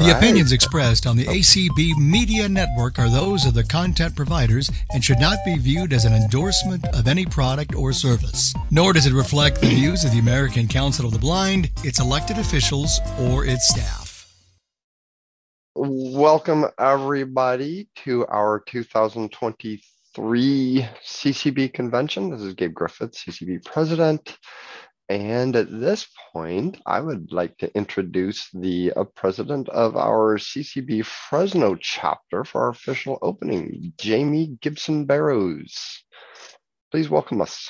The opinions expressed on the ACB Media Network are those of the content providers and should not be viewed as an endorsement of any product or service. Nor does it reflect the views of the American Council of the Blind, its elected officials, or its staff. Welcome, everybody, to our 2023 CCB convention. This is Gabe Griffith, CCB president. And at this point, I would like to introduce the president of our CCB Fresno chapter for our official opening, Jamie Gibson Barrows. Please welcome us.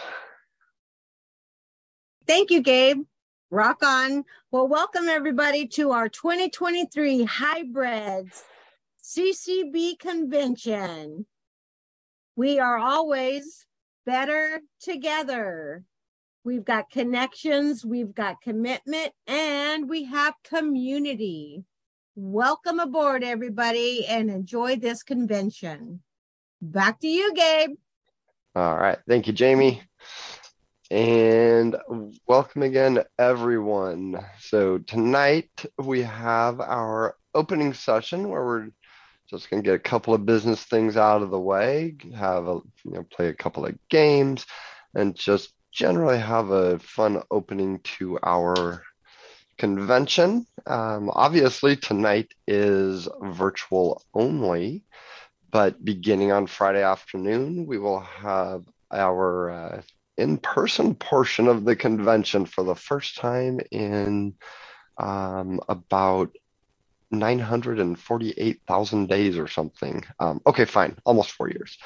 Thank you, Gabe. Rock on. Well, welcome everybody to our 2023 Hybrids CCB convention. We are always better together. We've got connections, we've got commitment, and we have community. Welcome aboard, everybody, and enjoy this convention. Back to you, Gabe. All right. Thank you, Jamie. And welcome again, everyone. So tonight we have our opening session where we're just going to get a couple of business things out of the way, play a couple of games, and just generally have a fun opening to our convention. Obviously, tonight is virtual only, but beginning on Friday afternoon, we will have our in-person portion of the convention for the first time in about 948,000 days or something. Okay, fine, almost 4 years.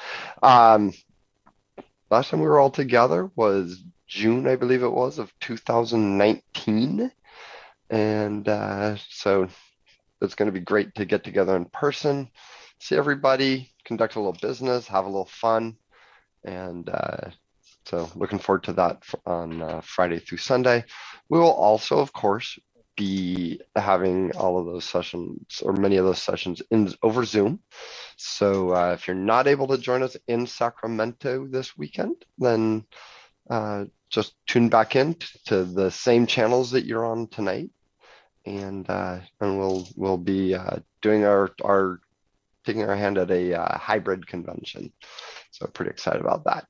Last time we were all together was June, I believe it was, of 2019. And so it's going to be great to get together in person, see everybody, conduct a little business, have a little fun. And so looking forward to that on Friday through Sunday. We will also, of course, be having all of those sessions, or many of those sessions, over Zoom. So if you're not able to join us in Sacramento this weekend, then just tune back in to the same channels that you're on tonight, and we'll be doing our taking our hand at a hybrid convention. So pretty excited about that.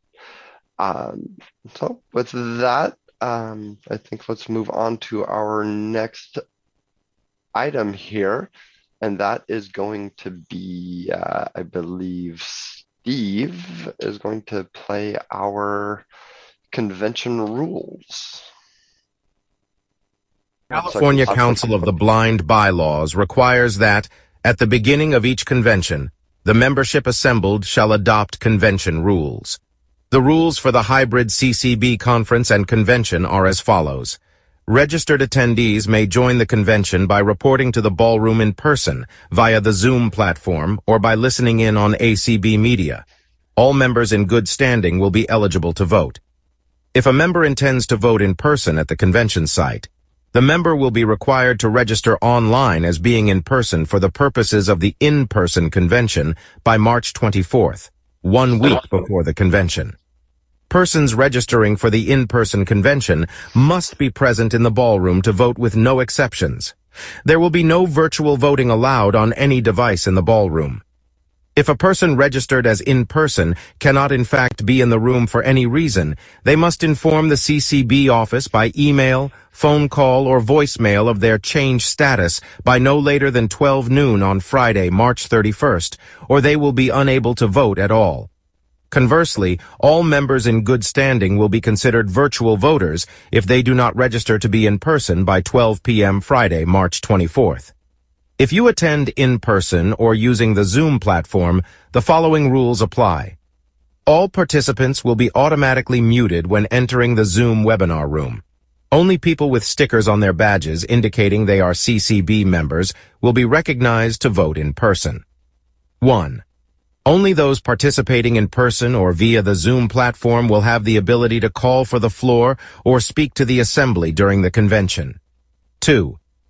So with that, I think let's move on to our next item here, and that is going to be, I believe Steve is going to play our convention rules. California Council of the Blind bylaws requires that, at the beginning of each convention, the membership assembled shall adopt convention rules. The rules for the hybrid CCB conference and convention are as follows. Registered attendees may join the convention by reporting to the ballroom in person via the Zoom platform or by listening in on ACB Media. All members in good standing will be eligible to vote. If a member intends to vote in person at the convention site, the member will be required to register online as being in person for the purposes of the in-person convention by March 24th, 1 week before the convention. Persons registering for the in-person convention must be present in the ballroom to vote with no exceptions. There will be no virtual voting allowed on any device in the ballroom. If a person registered as in-person cannot in fact be in the room for any reason, they must inform the CCB office by email, phone call, or voicemail of their change status by no later than 12 noon on Friday, March 31st, or they will be unable to vote at all. Conversely, all members in good standing will be considered virtual voters if they do not register to be in person by 12 p.m. Friday, March 24th. If you attend in person or using the Zoom platform, the following rules apply. All participants will be automatically muted when entering the Zoom webinar room. Only people with stickers on their badges indicating they are CCB members will be recognized to vote in person. 1. Only those participating in person or via the Zoom platform will have the ability to call for the floor or speak to the assembly during the convention. 2.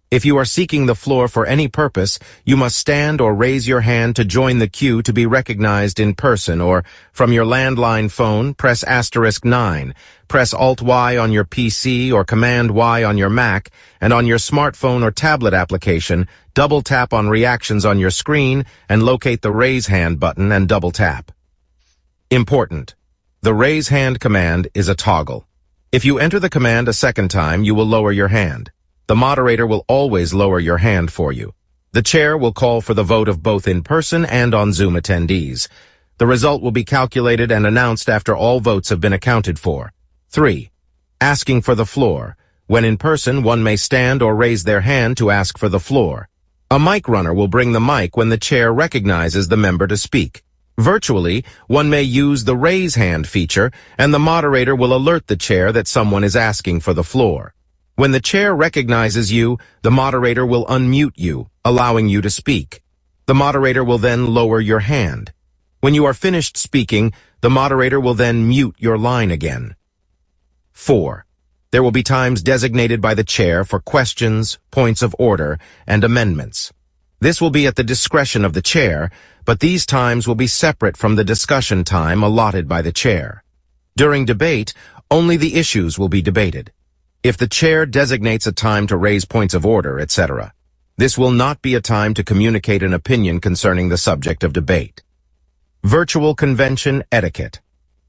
If you are seeking the floor for any purpose, you must stand or raise your hand to join the queue to be recognized in person, or from your landline phone, press *9, press Alt-Y on your PC or Command-Y on your Mac, and on your smartphone or tablet application, double-tap on reactions on your screen and locate the Raise Hand button and double-tap. Important: the Raise Hand command is a toggle. If you enter the command a second time, you will lower your hand. The moderator will always lower your hand for you. The chair will call for the vote of both in-person and on Zoom attendees. The result will be calculated and announced after all votes have been accounted for. 3. Asking for the floor. When in person, one may stand or raise their hand to ask for the floor. A mic runner will bring the mic when the chair recognizes the member to speak. Virtually, one may use the raise hand feature, and the moderator will alert the chair that someone is asking for the floor. When the chair recognizes you, the moderator will unmute you, allowing you to speak. The moderator will then lower your hand. When you are finished speaking, the moderator will then mute your line again. 4. There will be times designated by the chair for questions, points of order, and amendments. This will be at the discretion of the chair, but these times will be separate from the discussion time allotted by the chair. During debate, only the issues will be debated. If the chair designates a time to raise points of order, etc., this will not be a time to communicate an opinion concerning the subject of debate. Virtual Convention Etiquette.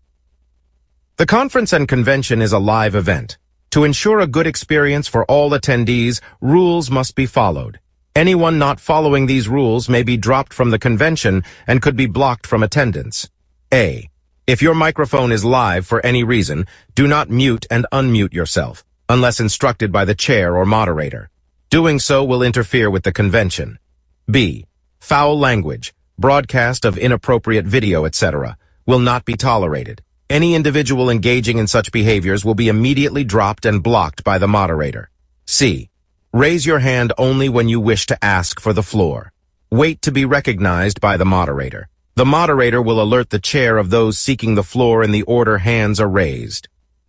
The conference and convention is a live event. To ensure a good experience for all attendees, rules must be followed. Anyone not following these rules may be dropped from the convention and could be blocked from attendance. A. If your microphone is live for any reason, do not mute and unmute yourself, unless instructed by the chair or moderator. Doing so will interfere with the convention. B. Foul language, broadcast of inappropriate video, etc., will not be tolerated. Any individual engaging in such behaviors will be immediately dropped and blocked by the moderator. C. Raise your hand only when you wish to ask for the floor. Wait to be recognized by the moderator. The moderator will alert the chair of those seeking the floor in the order hands are raised.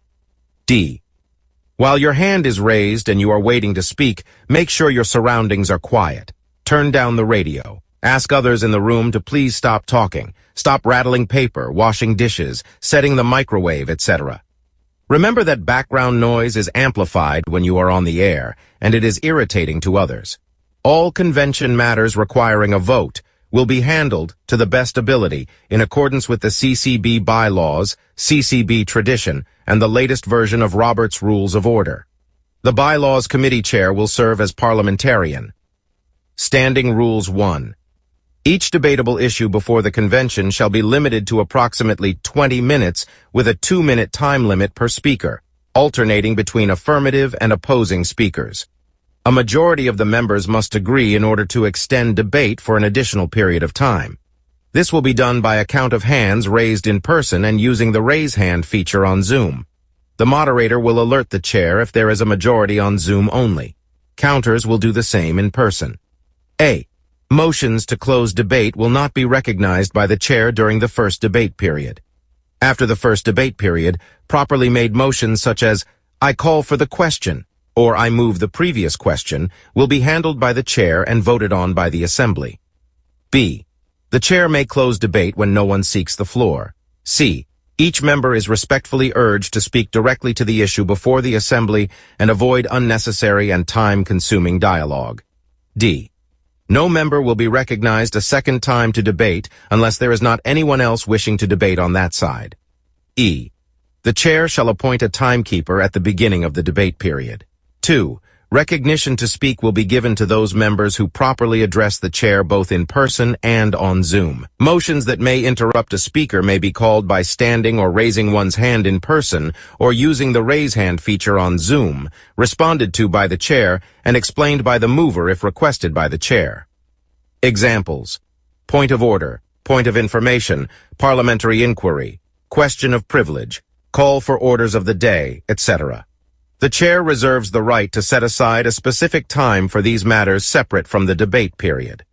D. While your hand is raised and you are waiting to speak, make sure your surroundings are quiet. Turn down the radio. Ask others in the room to please stop talking. Stop rattling paper, washing dishes, setting the microwave, etc. Remember that background noise is amplified when you are on the air, and it is irritating to others. All convention matters requiring a vote will be handled to the best ability in accordance with the CCB bylaws, CCB tradition, and the latest version of Robert's Rules of Order. The Bylaws Committee Chair will serve as parliamentarian. Standing Rules 1. Each debatable issue before the convention shall be limited to approximately 20 minutes with a 2-minute time limit per speaker, alternating between affirmative and opposing speakers. A majority of the members must agree in order to extend debate for an additional period of time. This will be done by a count of hands raised in person and using the raise hand feature on Zoom. The moderator will alert the chair if there is a majority on Zoom only. Counters will do the same in person. A. Motions to close debate will not be recognized by the chair during the first debate period. After the first debate period, properly made motions such as, "I call for the question," or "I move the previous question," will be handled by the chair and voted on by the assembly. B. The chair may close debate when no one seeks the floor. C. Each member is respectfully urged to speak directly to the issue before the assembly and avoid unnecessary and time-consuming dialogue. D. No member will be recognized a second time to debate unless there is not anyone else wishing to debate on that side. E. The chair shall appoint a timekeeper at the beginning of the debate period. 2. Recognition to speak will be given to those members who properly address the chair both in person and on Zoom. Motions that may interrupt a speaker may be called by standing or raising one's hand in person or using the raise hand feature on Zoom, responded to by the chair and explained by the mover if requested by the chair. Examples: point of order, point of information, parliamentary inquiry, question of privilege, call for orders of the day, etc. The chair reserves the right to set aside a specific time for these matters separate from the debate period.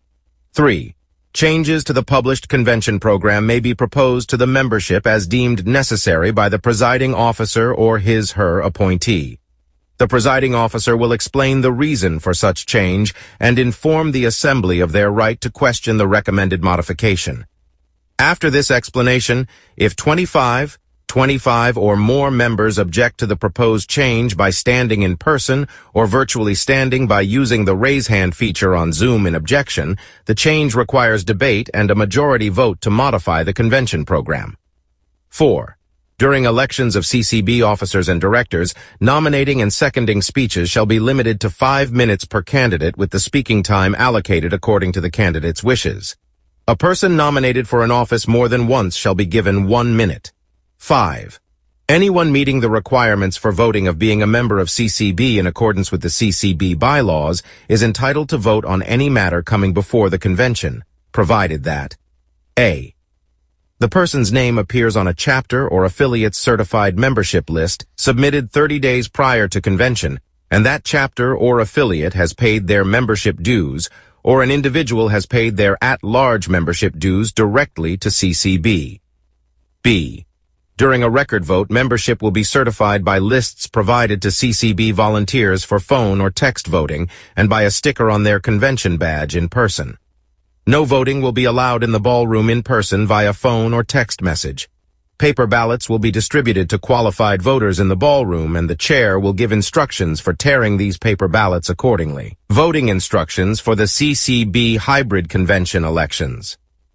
3. Changes to the published convention program may be proposed to the membership as deemed necessary by the presiding officer or his/her appointee. The presiding officer will explain the reason for such change and inform the assembly of their right to question the recommended modification. After this explanation, if 25 or more members object to the proposed change by standing in person or virtually standing by using the raise hand feature on Zoom in objection, the change requires debate and a majority vote to modify the convention program. 4. During elections of CCB officers and directors, nominating and seconding speeches shall be limited to 5 minutes per candidate with the speaking time allocated according to the candidate's wishes. A person nominated for an office more than once shall be given 1 minute. 5. Anyone meeting the requirements for voting of being a member of CCB in accordance with the CCB bylaws is entitled to vote on any matter coming before the convention, provided that A. The person's name appears on a chapter or affiliate's certified membership list submitted 30 days prior to convention, and that chapter or affiliate has paid their membership dues, or an individual has paid their at-large membership dues directly to CCB. B. During a record vote, membership will be certified by lists provided to CCB volunteers for phone or text voting and by a sticker on their convention badge in person. No voting will be allowed in the ballroom in person via phone or text message. Paper ballots will be distributed to qualified voters in the ballroom, and the chair will give instructions for tearing these paper ballots accordingly. Voting instructions for the CCB hybrid convention elections.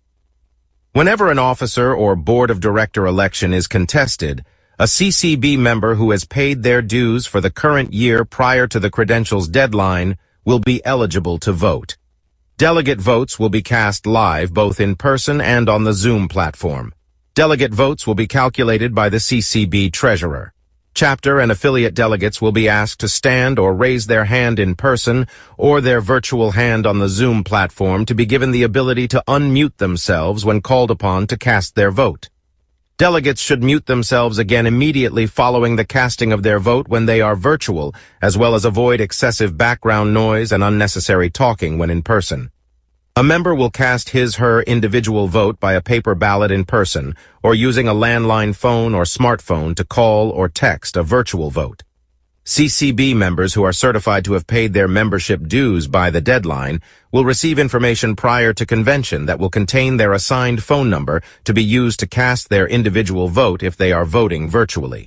Whenever an officer or board of director election is contested, a CCB member who has paid their dues for the current year prior to the credentials deadline will be eligible to vote. Delegate votes will be cast live both in person and on the Zoom platform. Delegate votes will be calculated by the CCB treasurer. Chapter and affiliate delegates will be asked to stand or raise their hand in person or their virtual hand on the Zoom platform to be given the ability to unmute themselves when called upon to cast their vote. Delegates should mute themselves again immediately following the casting of their vote when they are virtual, as well as avoid excessive background noise and unnecessary talking when in person. A member will cast his/her individual vote by a paper ballot in person or using a landline phone or smartphone to call or text a virtual vote. CCB members who are certified to have paid their membership dues by the deadline will receive information prior to convention that will contain their assigned phone number to be used to cast their individual vote if they are voting virtually.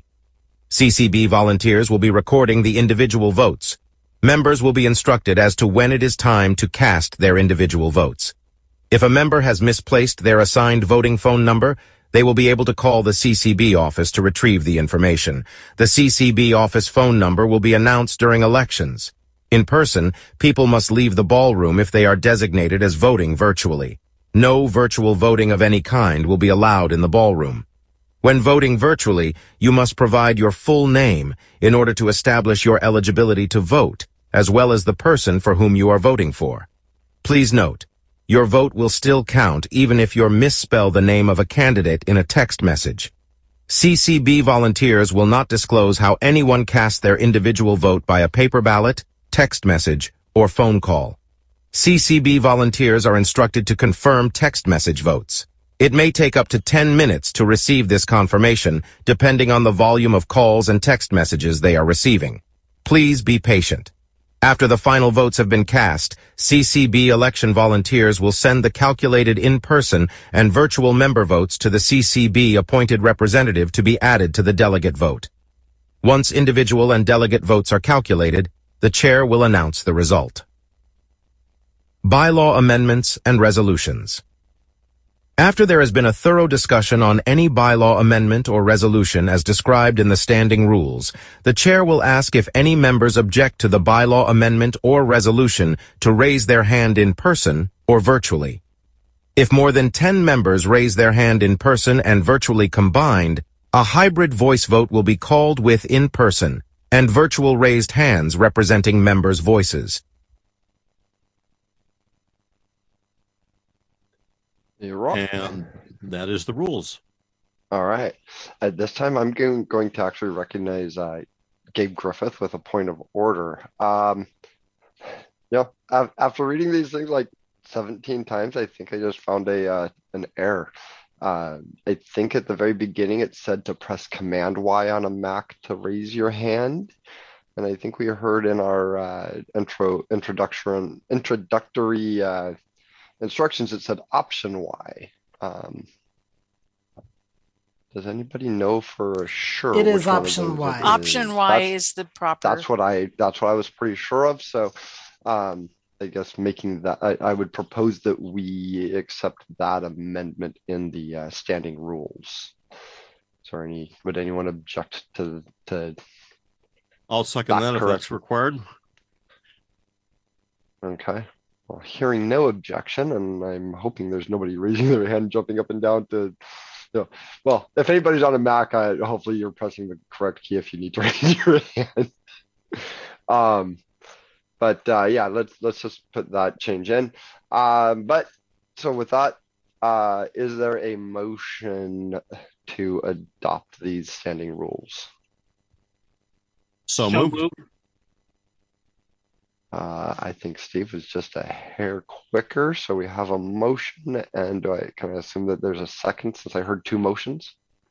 CCB volunteers will be recording the individual votes. Members will be instructed as to when it is time to cast their individual votes. If a member has misplaced their assigned voting phone number, they will be able to call the CCB office to retrieve the information. The CCB office phone number will be announced during elections. In person, people must leave the ballroom if they are designated as voting virtually. No virtual voting of any kind will be allowed in the ballroom. When voting virtually, you must provide your full name in order to establish your eligibility to vote, as well as the person for whom you are voting for. Please note, your vote will still count even if you misspell the name of a candidate in a text message. CCB volunteers will not disclose how anyone cast their individual vote by a paper ballot, text message, or phone call. CCB volunteers are instructed to confirm text message votes. It may take up to 10 minutes to receive this confirmation, depending on the volume of calls and text messages they are receiving. Please be patient. After the final votes have been cast, CCB election volunteers will send the calculated in-person and virtual member votes to the CCB appointed representative to be added to the delegate vote. Once individual and delegate votes are calculated, the chair will announce the result. Bylaw amendments and resolutions. After there has been a thorough discussion on any bylaw amendment or resolution as described in the standing rules, the chair will ask if any members object to the bylaw amendment or resolution to raise their hand in person or virtually. If more than 10 members raise their hand in person and virtually combined, a hybrid voice vote will be called with in-person and virtual raised hands representing members' voices. You're up. And that is the rules. All right. At this time, I'm going to actually recognize Gabe Griffith with a point of order. After reading these things like 17 times, I think I just found an error. I think at the very beginning it said to press Command Y on a Mac to raise your hand. And I think we heard in our introductory instructions, it said option Y. Does anybody know for sure It is which one of option those Y. it Option is? Y is the proper. That's what I was pretty sure of. So I guess making that, I would propose that we accept that amendment in the standing rules. Would anyone object to I'll second that if that's required. Okay. Well, hearing no objection, and I'm hoping there's nobody raising their hand, jumping up and down to, well, if anybody's on a Mac, hopefully you're pressing the correct key if you need to raise your hand. Yeah, let's just put that change in. So with that, is there a motion to adopt these standing rules? So moved. I think Steve was just a hair quicker, so we have a motion, and can I assume that there's a second since I heard two motions?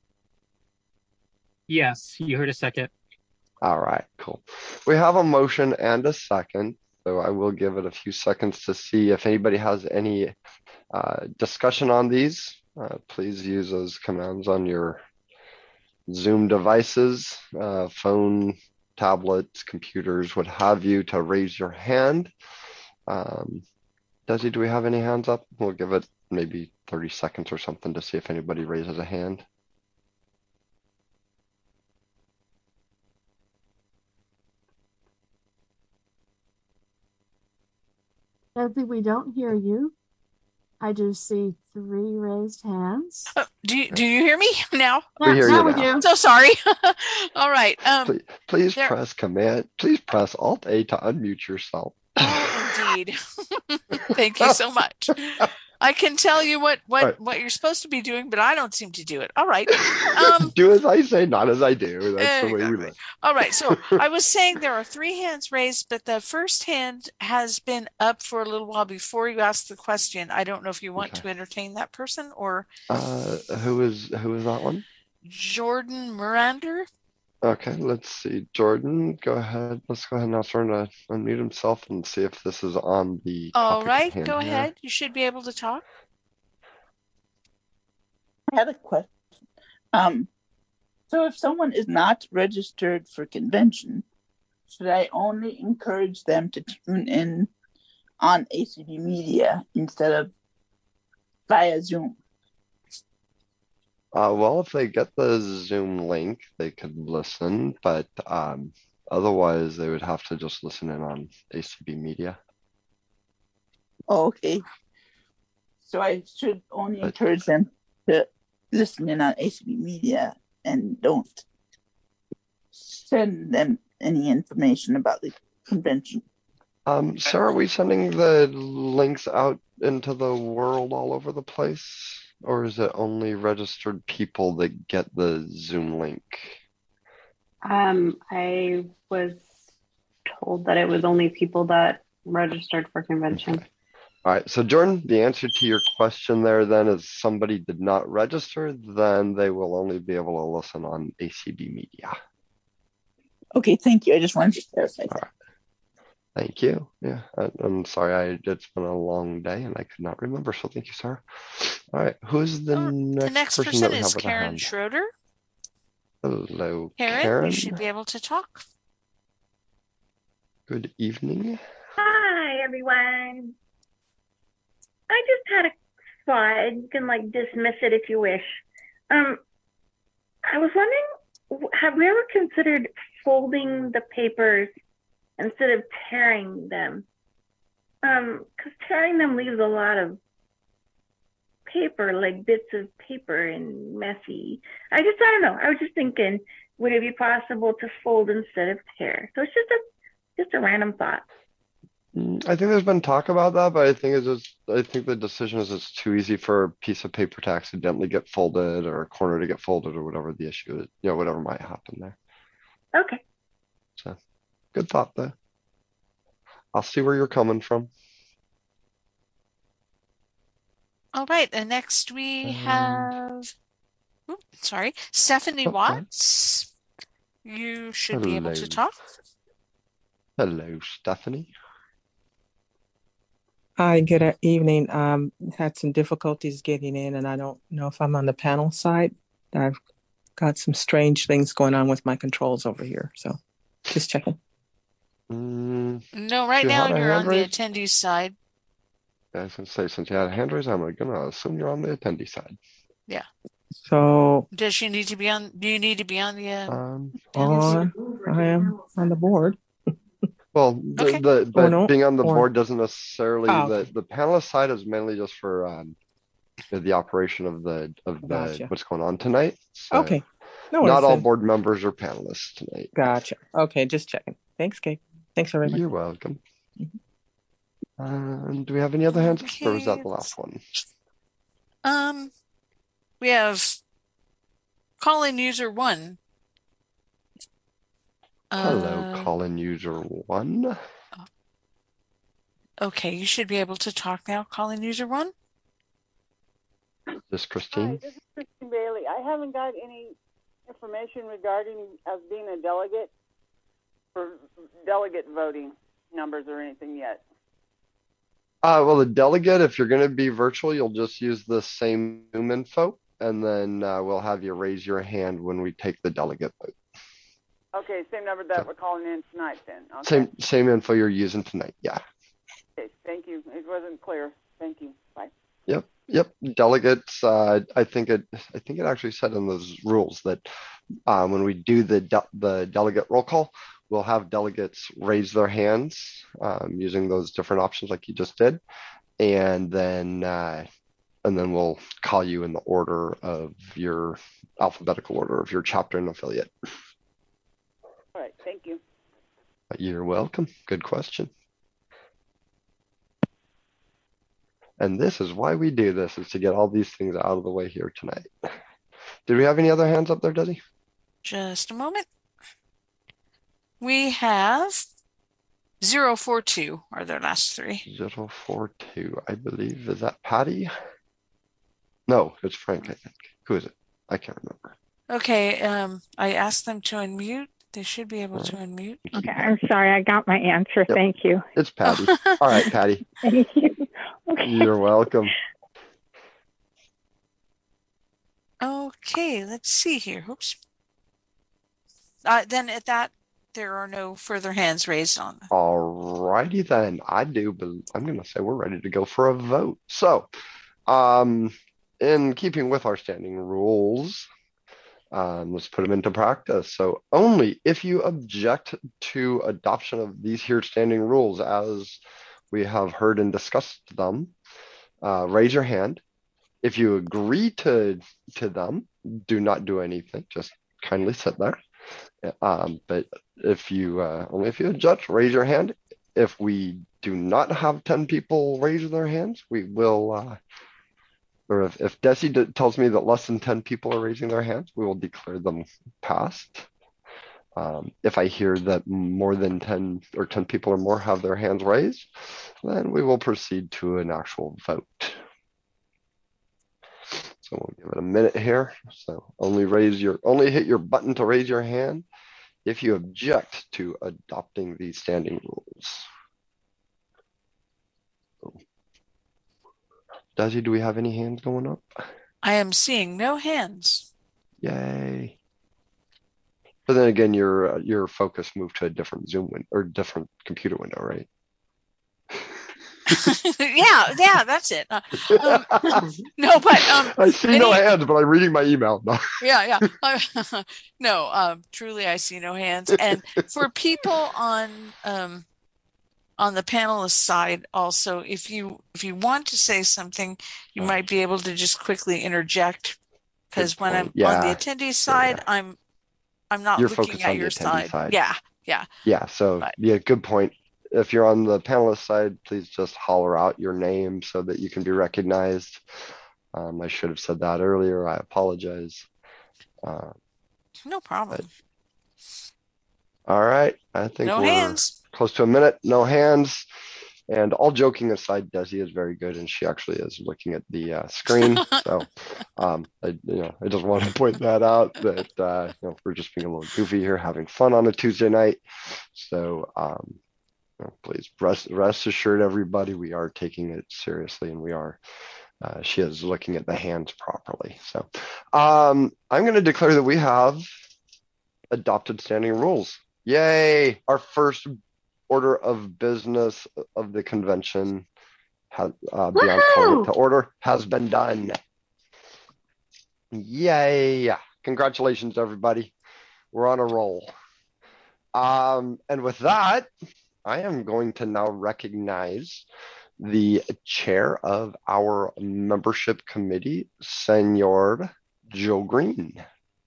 Yes, you heard a second. All right, cool. We have a motion and a second, so I will give it a few seconds to see if anybody has any discussion on these. Please use those commands on your Zoom devices, phone, tablets, computers, what have you, to raise your hand. Desi, do we have any hands up? We'll give it maybe 30 seconds or something to see if anybody raises a hand. Desi, we don't hear you. I just see 3 raised hands. Do you hear me now? We hear you now. I'm so sorry. All right. Please press Command. Please press Alt A to unmute yourself. Oh, indeed. Thank you so much. I can tell you what you're supposed to be doing, but I don't seem to do it. All right. Do as I say, not as I do. That's the way we live. All right. So I was saying there are 3 hands raised, but the first hand has been up for a little while before you asked the question. I don't know if you want to entertain that person or. Who is that one? Jordan Mirander. Okay, let's see. Jordan, go ahead. Let's go ahead and ask him to unmute himself and see if this is on the. All right, go ahead. You should be able to talk. I had a question. So if someone is not registered for convention, should I only encourage them to tune in on ACB Media instead of via Zoom? Well, if they get the Zoom link, they could listen, but otherwise they would have to just listen in on ACB Media. Oh, okay. So I should only encourage them to listen in on ACB Media and don't send them any information about the convention. Sarah, are we sending the links out into the world all over the place? Or is it only registered people that get the Zoom link? I was told that it was only people that registered for convention. Okay. All right. So Jordan, the answer to your question there then is somebody did not register, then they will only be able to listen on ACB Media. Okay, thank you. I just wanted to clarify that. All right. Thank you. Yeah, I'm sorry. It's been a long day and I could not remember. So thank you, Sarah. All right. Who's the next person that we have is with Karen Schroeder. Hello, Karen. You should be able to talk. Good evening. Hi, everyone. I just had a thought. You can dismiss it if you wish. I was wondering, have we ever considered folding the papers instead of tearing them? Because tearing them leaves a lot of paper, like bits of paper, and messy. I don't know. I was just thinking, would it be possible to fold instead of tear? So it's just a random thought. I think there's been talk about that, but I think the decision is it's too easy for a piece of paper to accidentally get folded or a corner to get folded or whatever the issue is, whatever might happen there. Okay. So good thought though. I'll see where you're coming from. All right, and next we have, Stephanie Watts. You should be able to talk. Hello, Stephanie. Hi, good evening. Had some difficulties getting in, and I don't know if I'm on the panel side. I've got some strange things going on with my controls over here, so just checking. No, right now you're on the attendees side. Yeah, I was going to say, since you had a hand raise, I'm going to assume you're on the attendee side. Yeah. So does she need to be on? Do you need to be on the? I am on the board. Well, being on the board doesn't necessarily. Okay. The panelist side is mainly just for the operation of Gotcha. what's going on tonight. So okay. No not all then. board members are panelists tonight. Gotcha. Okay, just checking. Thanks, Kate. Thanks, everybody. You're welcome. Do we have any other hands? Or was that the last one? We have call-in user 1. Hello, call-in user 1. Okay, you should be able to talk now, call-in user 1. This is Christine. Hi, this is Christine Bailey. I haven't got any information regarding us being a delegate for delegate voting numbers or anything yet. Well, the delegate, if you're going to be virtual, you'll just use the same Zoom info, and then we'll have you raise your hand when we take the delegate vote. Okay, same number that we're calling in tonight then. Okay. Same info you're using tonight, yeah. Okay, thank you. It wasn't clear. Thank you. Bye. Yep. Delegates. I think it actually said in those rules that when we do the delegate roll call, we'll have delegates raise their hands using those different options like you just did, and then we'll call you in the order of your alphabetical order of your chapter and affiliate. All right. Thank you. You're welcome. Good question. And this is why we do this, is to get all these things out of the way here tonight. Did we have any other hands up there, Desi? Just a moment. We have 042 are their last three. 042, I believe. Is that Patty? No, it's Frank, I think. Who is it? I can't remember. Okay, I asked them to unmute. They should be able to unmute. Okay, I'm sorry. I got my answer. Yep. Thank you. It's Patty. All right, Patty. Thank you. Okay. You're welcome. Okay, let's see here. Oops. Then at that, there are no further hands raised on. All righty then. I'm going to say we're ready to go for a vote. So, in keeping with our standing rules, let's put them into practice. So only if you object to adoption of these here standing rules as we have heard and discussed them, raise your hand. If you agree to them, do not do anything. Just kindly sit there. But if you only if you object, raise your hand. If we do not have 10 people raise their hands, we will, or if Desi tells me that less than 10 people are raising their hands, we will declare them passed. If I hear that more than 10 or 10 people or more have their hands raised, then we will proceed to an actual vote. So we'll give it a minute here. So only hit your button to raise your hand if you object to adopting these standing rules. Desi, do we have any hands going up? I am seeing no hands. Yay. But then again, your focus moved to a different Zoom window or different computer window, right? yeah, that's it. No, but I see no hands, but I'm reading my email. No. Yeah. No, truly, I see no hands. And for people on the panelist side, also, if you want to say something, you might be able to just quickly interject, because when I'm on the attendee side, I'm not looking at your side. Yeah. So good point. If you're on the panelist side, please just holler out your name so that you can be recognized. I should have said that earlier. I apologize. No problem. All right. I think no we're hands. Close to a minute. No hands. And all joking aside, Desi is very good, and she actually is looking at the screen. So, I just want to point that out that we're just being a little goofy here, having fun on a Tuesday night. So, Please rest assured, everybody, we are taking it seriously, and we are. She is looking at the hands properly. So I'm going to declare that we have adopted standing rules. Yay! Our first order of business of the convention beyond calling it to order has been done. Yay! Congratulations, everybody. We're on a roll. And with that, I am going to now recognize the chair of our membership committee, Senor Joe Green.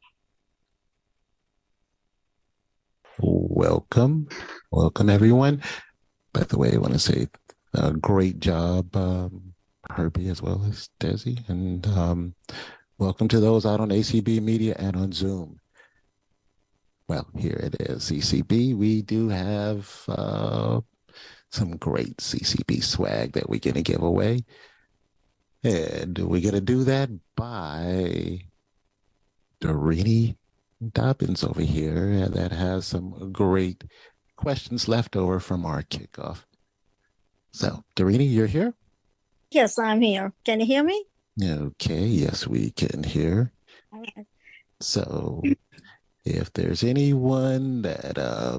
Welcome everyone. By the way, I want to say great job, Herbie, as well as Desi, and welcome to those out on ACB Media and on Zoom. Well, here it is, CCB. We do have some great CCB swag that we're going to give away. And we're going to do that by Dorini Dobbins over here that has some great questions left over from our kickoff. So, Dorini, you're here? Yes, I'm here. Can you hear me? Okay, yes, we can hear. All right. So, if there's anyone that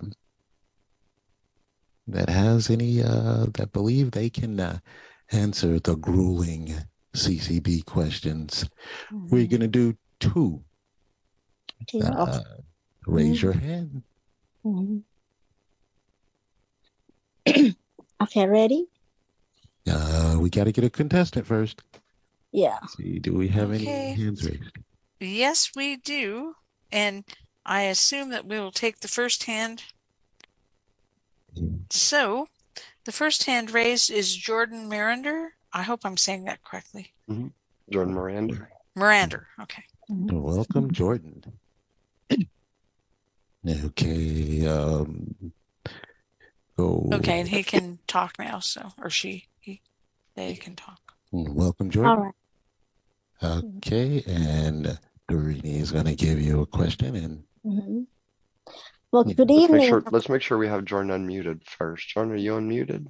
has any that believe they can answer the grueling CCB questions, we're going to do two. Raise your hand. Okay, ready? We got to get a contestant first. Yeah. Let's see, do we have any hands raised? Yes, we do. And I assume that we will take the first hand. So, the first hand raised is Jordan Mirander. I hope I'm saying that correctly. Jordan Mirander. Mirander, okay. Welcome, Jordan. Okay. Okay, and he can talk now, so, or they can talk. Welcome, Jordan. All right. Okay, and Dorini is going to give you a question. And Well, good evening. Let's make sure we have Jordan unmuted first. Jordan, are you unmuted?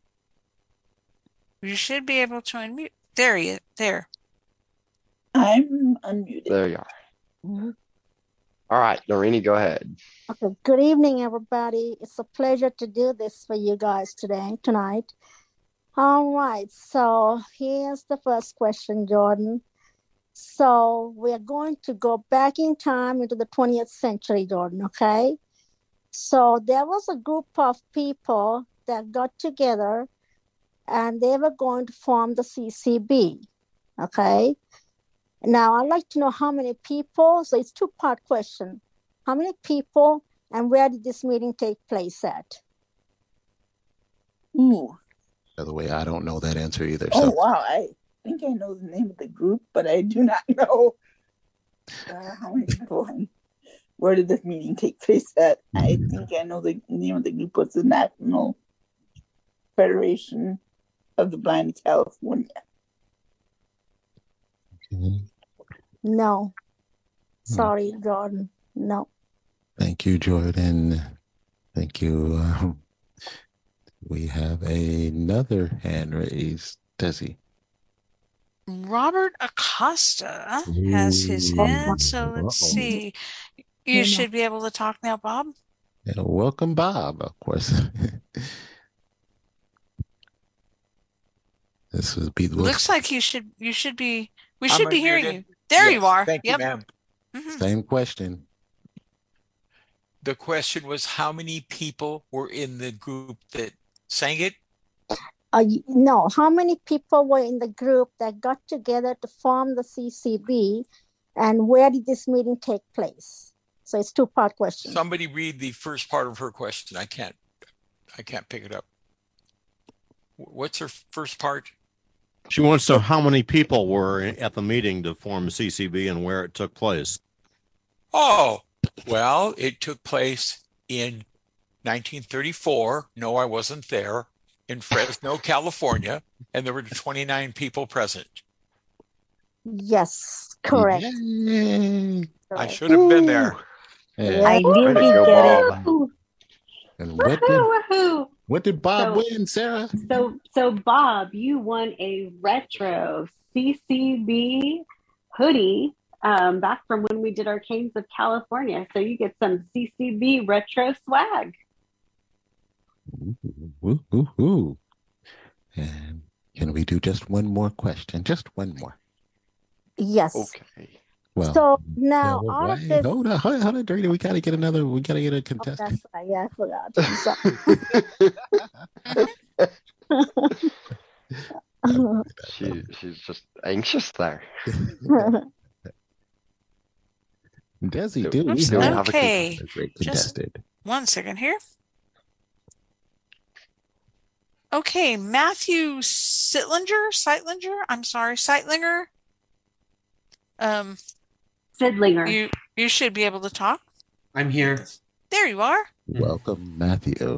You should be able to unmute. There he is. There. I'm unmuted. There you are. All right, Dorini, go ahead. Okay, good evening, everybody. It's a pleasure to do this for you guys tonight. All right, so here's the first question, Jordan. So we're going to go back in time into the 20th century, Jordan, okay? So there was a group of people that got together and they were going to form the CCB, okay? Now, I'd like to know how many people, so it's a two-part question. How many people and where did this meeting take place at? Ooh. By the way, I don't know that answer either. Oh, wow. I think I know the name of the group, but I do not know how many people and where did the meeting take place at. I think I know the name of the group was the National Federation of the Blind of California. No. Sorry, Jordan. No. Thank you, Jordan. Thank you. We have another hand raised. Desi. Robert Acosta has his hand, so let's see. You should be able to talk now, Bob. And welcome, Bob, of course. This would be. Looks like we should be hearing you. There you are. Thank you, ma'am. Same question. The question was, how many people were in the group that sang it? No, how many people were in the group that got together to form the CCB, and where did this meeting take place? So it's two-part question. Somebody read the first part of her question. I can't pick it up. What's her first part? She wants to know how many people were at the meeting to form CCB and where it took place. Oh, well, it took place in 1934. No, I wasn't there. In Fresno, California, and there were 29 people present. Yes, correct. I should have been there. I didn't get it. And what did What did Bob So- win, Sarah? So Bob, you won a retro CCB hoodie back from when we did our Canes of California. So you get some CCB retro swag. Woo, woo, woo. And can we do just one more question? Just one more. Yes. Okay. Well, So now no, out of wait, this, hold on, Dirty. We gotta get a oh, contestant. that's right. Yeah, I forgot. I'm sorry. She's just anxious there. Desi, Do we Oops, have okay. a great Just contestant. 1 second here. Okay, Matthew Seitlinger. I'm sorry, Seitlinger. Sidlinger. You should be able to talk. I'm here. There you are. Welcome, Matthew.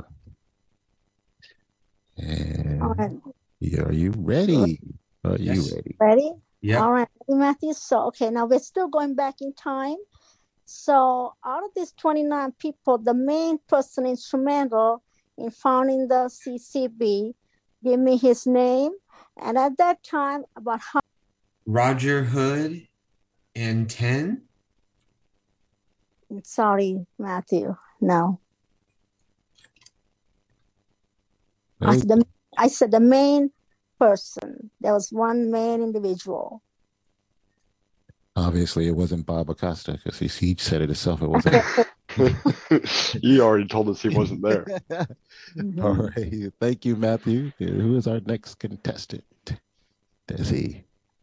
And All right. are you ready? Are you Yes. ready? Ready? Yeah. All right, Matthew. So, okay, now we're still going back in time. So, out of these 29 people, the main person instrumental in founding the CCB, give me his name. And at that time, about how. Roger Hood and 10. Sorry, Matthew. No. Oh, I said the main person. There was one main individual. obviously, it wasn't Bob Acosta because he said it himself. It wasn't. You already told us he wasn't there. All right. Thank you, Matthew. Who is our next contestant? Desi.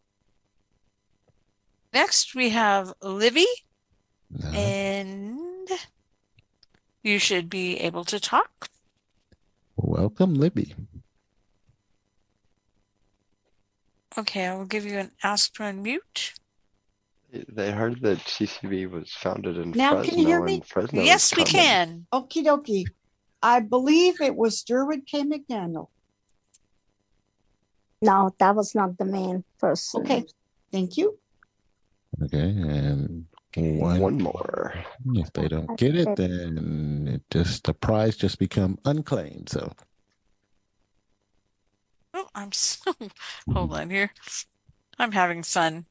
Next, we have Livy, No. and you should be able to talk. Welcome, Libby. Okay, I will give you an ask to unmute. They heard that CCB was founded in Now, Fresno, can you hear me? and Fresno is Yes, we coming. can. Okie dokie. I believe it was Derwin K. McDaniel. No, that was not the main person. Okay, thank you. Okay, and One more. if they don't get it, then the prize just become unclaimed. So Oh, hold on here. I'm having fun.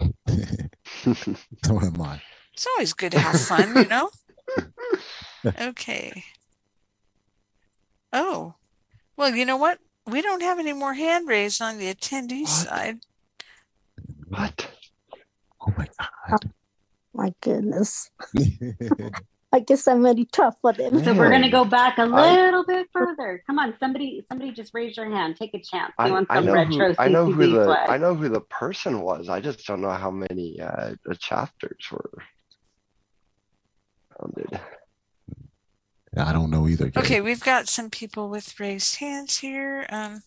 so am I. It's always good to have fun, you know? Okay. Oh, well, you know what? We don't have any more hand raised on the attendee side. What? Oh my God. My goodness. I guess I'm very tough for them. So we're going to go back a I- little bit further. Come on, somebody just raise your hand. Take a chance. You want I some know retro I know who CCB swag. I know who the person was. I just don't know how many chapters were founded. I don't know either. Gary. Okay, we've got some people with raised hands here.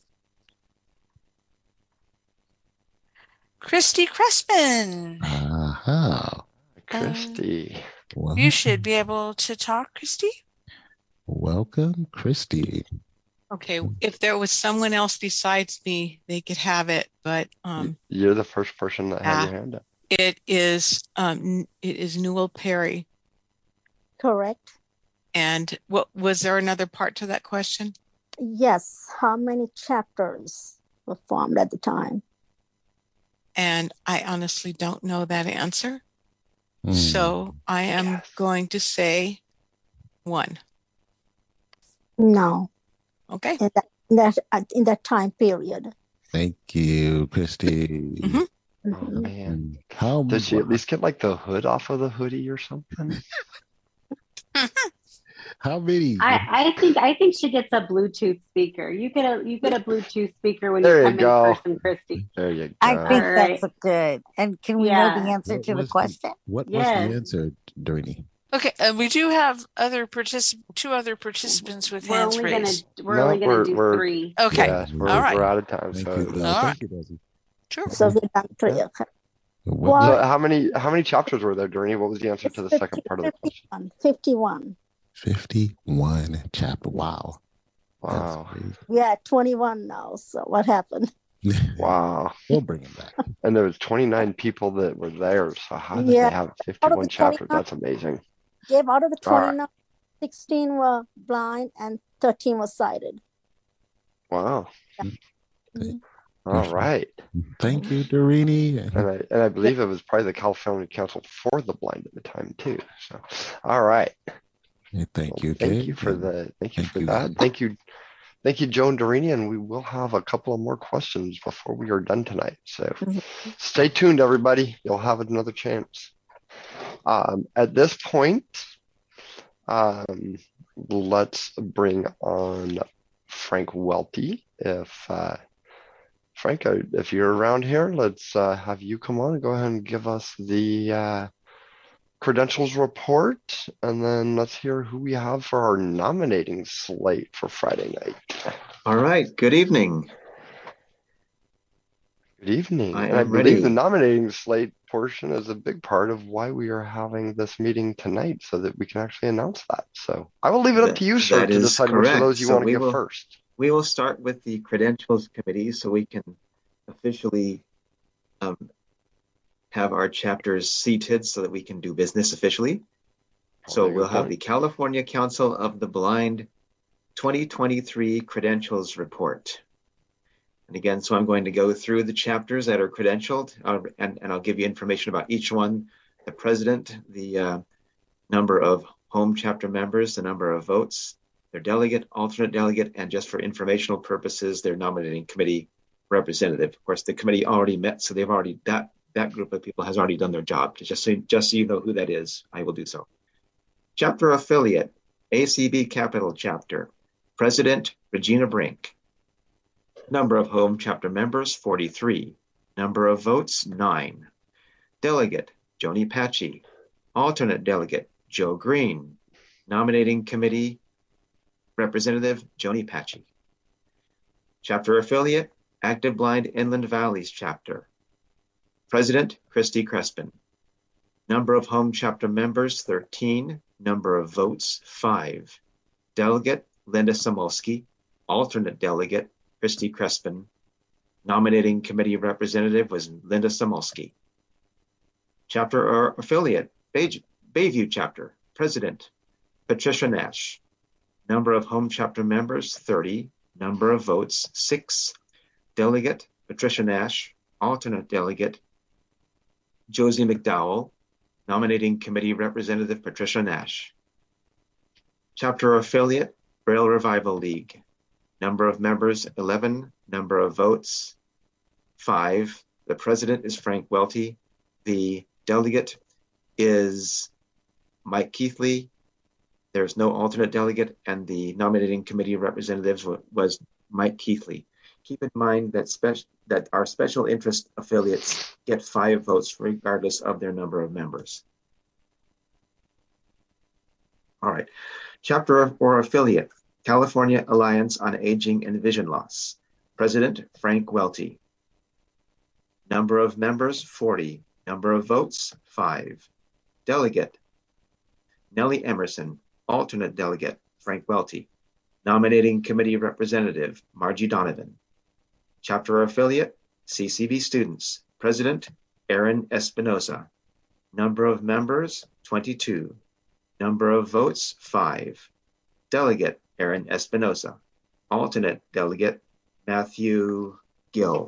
Christy Crespin. Aha. Christy. Well, You should be able to talk, Christy. welcome, Christy. Okay, if there was someone else besides me, they could have it, but You're the first person that had Ah. your hand up. it is Newell Perry. Correct. And what was there another part to that question? Yes. How many chapters were formed at the time? And I honestly don't know that answer. So I am going to say 1. No. Okay. In that time period. Thank you, Christy. Oh Mhm. man. How Does she at least get like the hood off of the hoodie or something? how many? I think she gets a Bluetooth speaker. You get a Bluetooth speaker when There you you come go. in person, Christy. There you go. I think All right. that's good. And can we know Yeah. the answer What to the was question? What was Yes. the answer, Dirty? Okay, we do have two other participants with We're hands only gonna raised. do 3. Okay. Yeah, All right. we're out of time. Thank So, you. All right. Thank you, Desi. Sure. So we done 3. Okay. What so was how many chapters were there, Bernie? What was the answer to the second part of the question? 51. 51 chapter? Wow. Wow. Yeah, 21 now. So what happened? Wow. We'll bring him back. And there was 29 people that were there. So how did Yeah. they have Out of 51 the chapters? 29 That's amazing. Out of the All right. 29, 16 were blind and 13 was cited. Wow. Mhm. All right. Thank you, Dorini. And I believe it was probably the California Council for the Blind at the time too. So, all right. Thank you, Thank Jay. you for the thank you Thank for you. that. Thank you, Joe and Dorini, and we will have a couple of more questions before we are done tonight. So stay tuned, everybody. You'll have another chance. At this point, let's bring on Frank Welty. Frank, if you're around here, let's have you come on and go ahead and give us the credentials report, and then let's hear who we have for our nominating slate for Friday night. All right. Good evening. Good evening. I And I am believe ready. the nominating slate portion is a big part of why we are having this meeting tonight, so that we can actually announce that. So I will leave it up to you, sir, That to is decide which of correct. those you So want to we give will first. we will start with the credentials committee, so we can officially have our chapters seated, so that we can do business officially. So we'll have the California Council of the Blind 2023 credentials report. And again, so I'm going to go through the chapters that are credentialed, and I'll give you information about each one: the president, the number of home chapter members, the number of votes, their delegate, alternate delegate, and just for informational purposes, their nominating committee representative. Of course, the committee already met, so they've already, that group of people has already done their job. Just so you know who that is, I will do so. Chapter affiliate, ACB Capital Chapter, President Regina Brink. Number of home chapter members, 43. Number of votes, 9. Delegate, Joni Patchy. Alternate delegate, Joe Green. Nominating committee representative, Joni Patchy. Chapter affiliate, Active Blind Inland Valleys Chapter. President, Christy Crespin. Number of home chapter members, 13. Number of votes, 5. Delegate, Linda Samolsky. Alternate delegate, Christy Crespin. Nominating committee representative was Linda Samolsky. Chapter or affiliate, Bayview Chapter. President, Patricia Nash. Number of home chapter members, 30. Number of votes, 6. Delegate, Patricia Nash. Alternate delegate, Josie McDowell. Nominating committee representative, Patricia Nash. Chapter affiliate, Braille Revival League. Number of members, 11. Number of votes, 5. The president is Frank Welty. The delegate is Mike Keithley. There's no alternate delegate, and the nominating committee representative was Mike Keithley. Keep in mind that our special interest affiliates get 5 votes regardless of their number of members. All right. Chapter or affiliate, California Alliance on Aging and Vision Loss. President, Frank Welty. Number of members, 40. Number of votes, 5. Delegate, Nellie Emerson. Alternate delegate, Frank Welty. Nominating committee representative, Margie Donovan. Chapter affiliate, CCB students. President, Aaron Espinosa. Number of members, 22. Number of votes, 5. Delegate, Aaron Espinosa. Alternate delegate, Matthew Gill.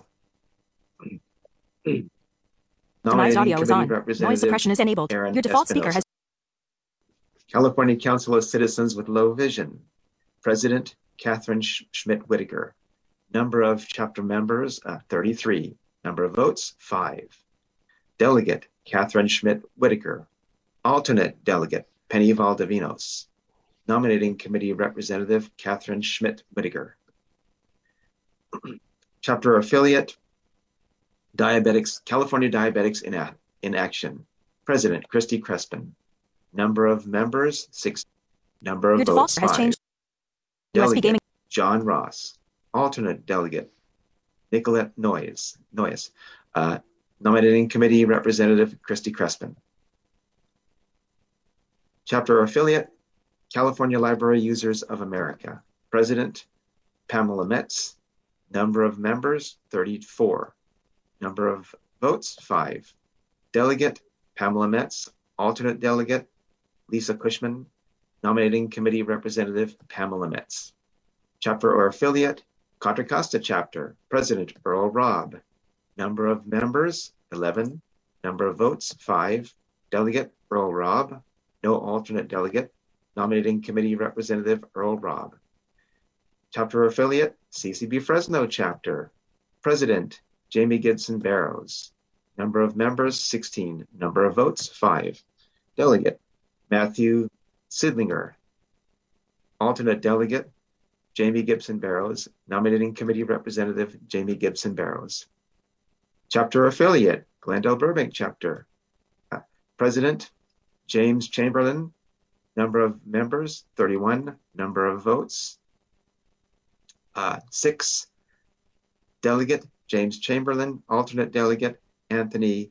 Optimized audio is on. Noise suppression is enabled. Aaron Your default Espinosa. speaker has. California Council of Citizens with Low Vision. President, Catherine Schmidt Whitaker. Number of chapter members, 33. Number of votes, 5. Delegate, Catherine Schmidt Whitaker. Alternate delegate, Penny Valdivinos. Nominating committee representative, Catherine Schmidt Whitaker. Chapter affiliate, Diabetics, California Diabetics in Action. President, Christy Crespin. Number of members, 6. Number of Your votes, default has 5. changed. Delegate, USB gaming. John Ross. Alternate delegate, Nicolette Noyes. Nominating committee representative, Christy Crespin. Chapter affiliate, California Library Users of America. President, Pamela Metz. Number of members, 34. Number of votes, 5. Delegate, Pamela Metz. Alternate delegate, Lisa Cushman. Nominating committee representative, Pamela Metz. Chapter or affiliate, Contra Costa Chapter, President Earl Robb. Number of members, 11. Number of votes, 5. Delegate, Earl Robb. No alternate delegate. Nominating Committee Representative, Earl Robb. Chapter or affiliate, CCB Fresno Chapter. President, Jamie Gibson Barrows. Number of members, 16. Number of votes, 5. Delegate, Matthew Sidlinger. Alternate delegate, Jamie Gibson Barrows. Nominating Committee Representative, Jamie Gibson Barrows. Chapter affiliate, Glendale Burbank Chapter. President, James Chamberlain. Number of members, 31. Number of votes, 6. Delegate, James Chamberlain. Alternate delegate, Anthony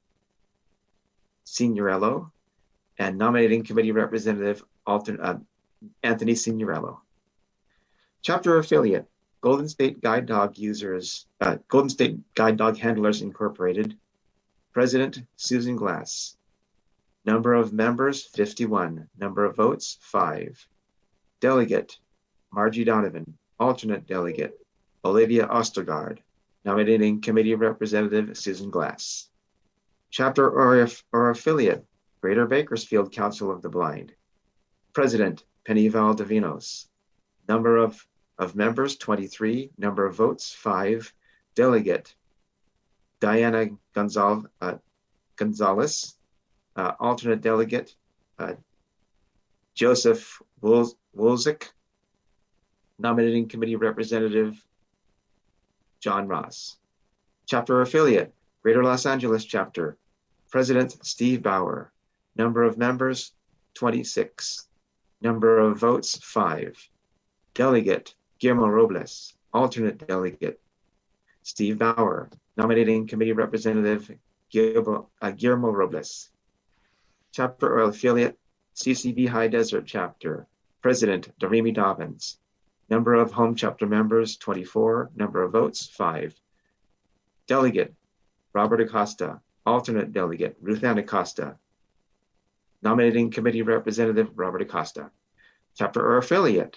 Signorello. And nominating committee representative, Anthony Signorello. Chapter affiliate, Golden State Guide Dog Users, Golden State Guide Dog Handlers Incorporated. President, Susan Glass. Number of members, 51. Number of votes, 5. Delegate, Margie Donovan. Alternate delegate, Olivia Ostergaard. Nominating committee representative, Susan Glass. Chapter or affiliate, Greater Bakersfield Council of the Blind. President, Penny Valdivinos. Number of members, 23. Number of votes, 5. Delegate, Diana Gonzalez. Alternate delegate, Joseph Wolzik. Nominating committee representative, John Ross. Chapter affiliate, Greater Los Angeles Chapter. President, Steve Bauer. Number of members, 26. Number of votes, 5. Delegate, Guillermo Robles. Alternate delegate, Steve Bauer. Nominating committee representative, Guillermo Robles. Chapter or affiliate, CCB High Desert Chapter. President, Doremi Dobbins. Number of home chapter members, 24. Number of votes, 5. Delegate, Robert Acosta. Alternate delegate, Ruth Ann Acosta. Nominating committee representative, Robert Acosta. Chapter or affiliate,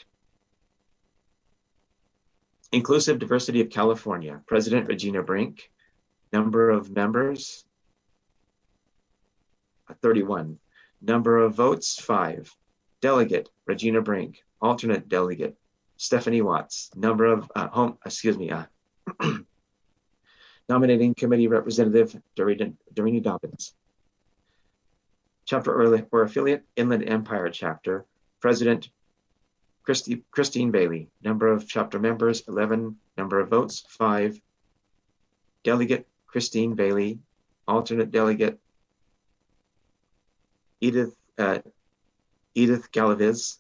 Inclusive Diversity of California. President, Regina Brink. Number of members, 31. Number of votes, 5. Delegate, Regina Brink. Alternate delegate, Stephanie Watts. Number of nominating committee representative, Doreen Dobbins. Chapter or affiliate, Inland Empire Chapter. President, Christine Bailey. Number of chapter members, 11. Number of votes, 5. Delegate, Christine Bailey. Alternate delegate, Edith Galaviz.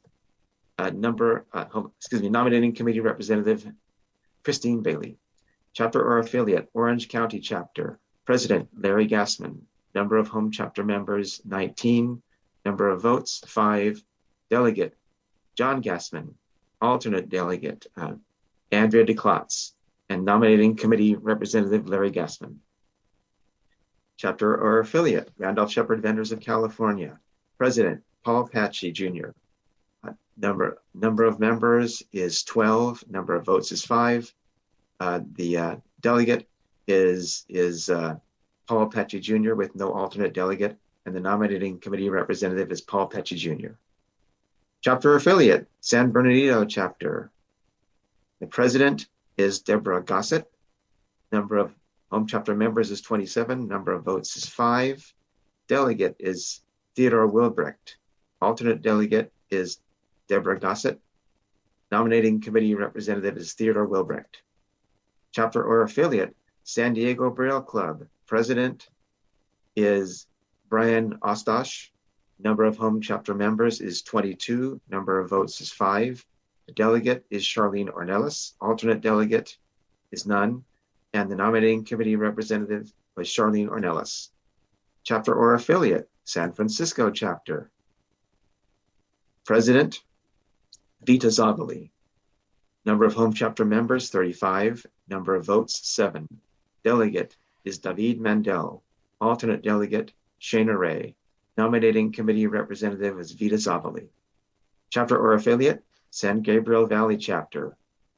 Nominating committee representative, Christine Bailey. Chapter or affiliate, Orange County Chapter. President, Larry Gassman. Number of home chapter members, 19. Number of votes, 5. Delegate, John Gassman. Alternate delegate, Andrea DeClotz. And nominating committee representative, Larry Gassman. Chapter or affiliate, Randolph Shepherd Vendors of California. President, Paul Patchy Jr. Number of members is 12. Number of votes is 5. The delegate is Paul Patchy Jr. with no alternate delegate, and the nominating committee representative is Paul Patchy Jr. Chapter affiliate, San Bernardino Chapter. The president is Deborah Gossett. Number of home chapter members is 27. Number of votes is 5. Delegate is Theodore Wilbrecht. Alternate delegate is Deborah Gossett. Nominating committee representative is Theodore Wilbrecht. Chapter or affiliate, San Diego Braille Club. President is Brian Ostosh. Number of home chapter members is 22. Number of votes is 5. The delegate is Charlene Ornelas. Alternate delegate is none. And the nominating committee representative was Charlene Ornelas. Chapter or affiliate, San Francisco Chapter. President, Vita Zavali. Number of home chapter members, 35. Number of votes, 7. Delegate is David Mandel. Alternate delegate, Shana Ray. Nominating committee representative is Vita Zavali. Chapter or affiliate, San Gabriel Valley Chapter.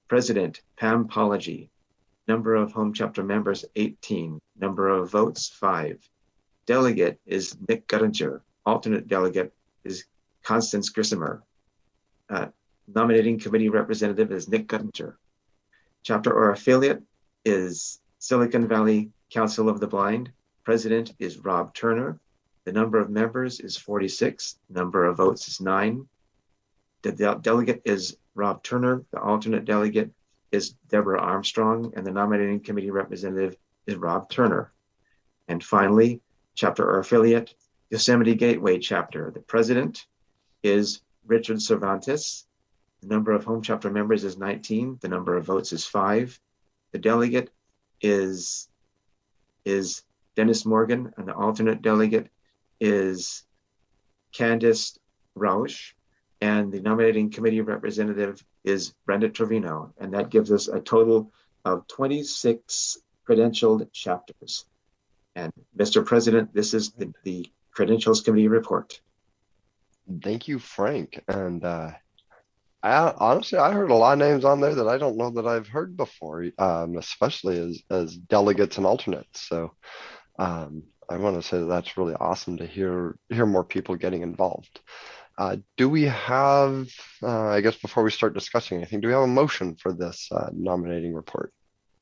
President, Pam Polagy. Number of home chapter members, 18. Number of votes, 5. Delegate is Nick Guttinger. Alternate delegate is Constance Grissomer. Nominating committee representative is Nick Guttinger. Chapter or affiliate is Silicon Valley Council of the Blind. President is Rob Turner. The number of members is 46. Number of votes is 9. The delegate is Rob Turner. The alternate delegate is Deborah Armstrong. And the nominating committee representative is Rob Turner. And finally, chapter or affiliate, Yosemite Gateway chapter. The president is Richard Cervantes. The number of home chapter members is 19. The number of votes is 5. The delegate is Dennis Morgan, and the alternate delegate is Candice Rausch, and the nominating committee representative is Brenda Trevino, and that gives us a total of 26 credentialed chapters. And Mr. President, this is the Credentials Committee report. Thank you, Frank. And honestly, I heard a lot of names on there that I don't know that I've heard before, especially as delegates and alternates. So I want to say that's really awesome to hear more people getting involved. Do we have, I guess before we start discussing anything, do we have a motion for this nominating report?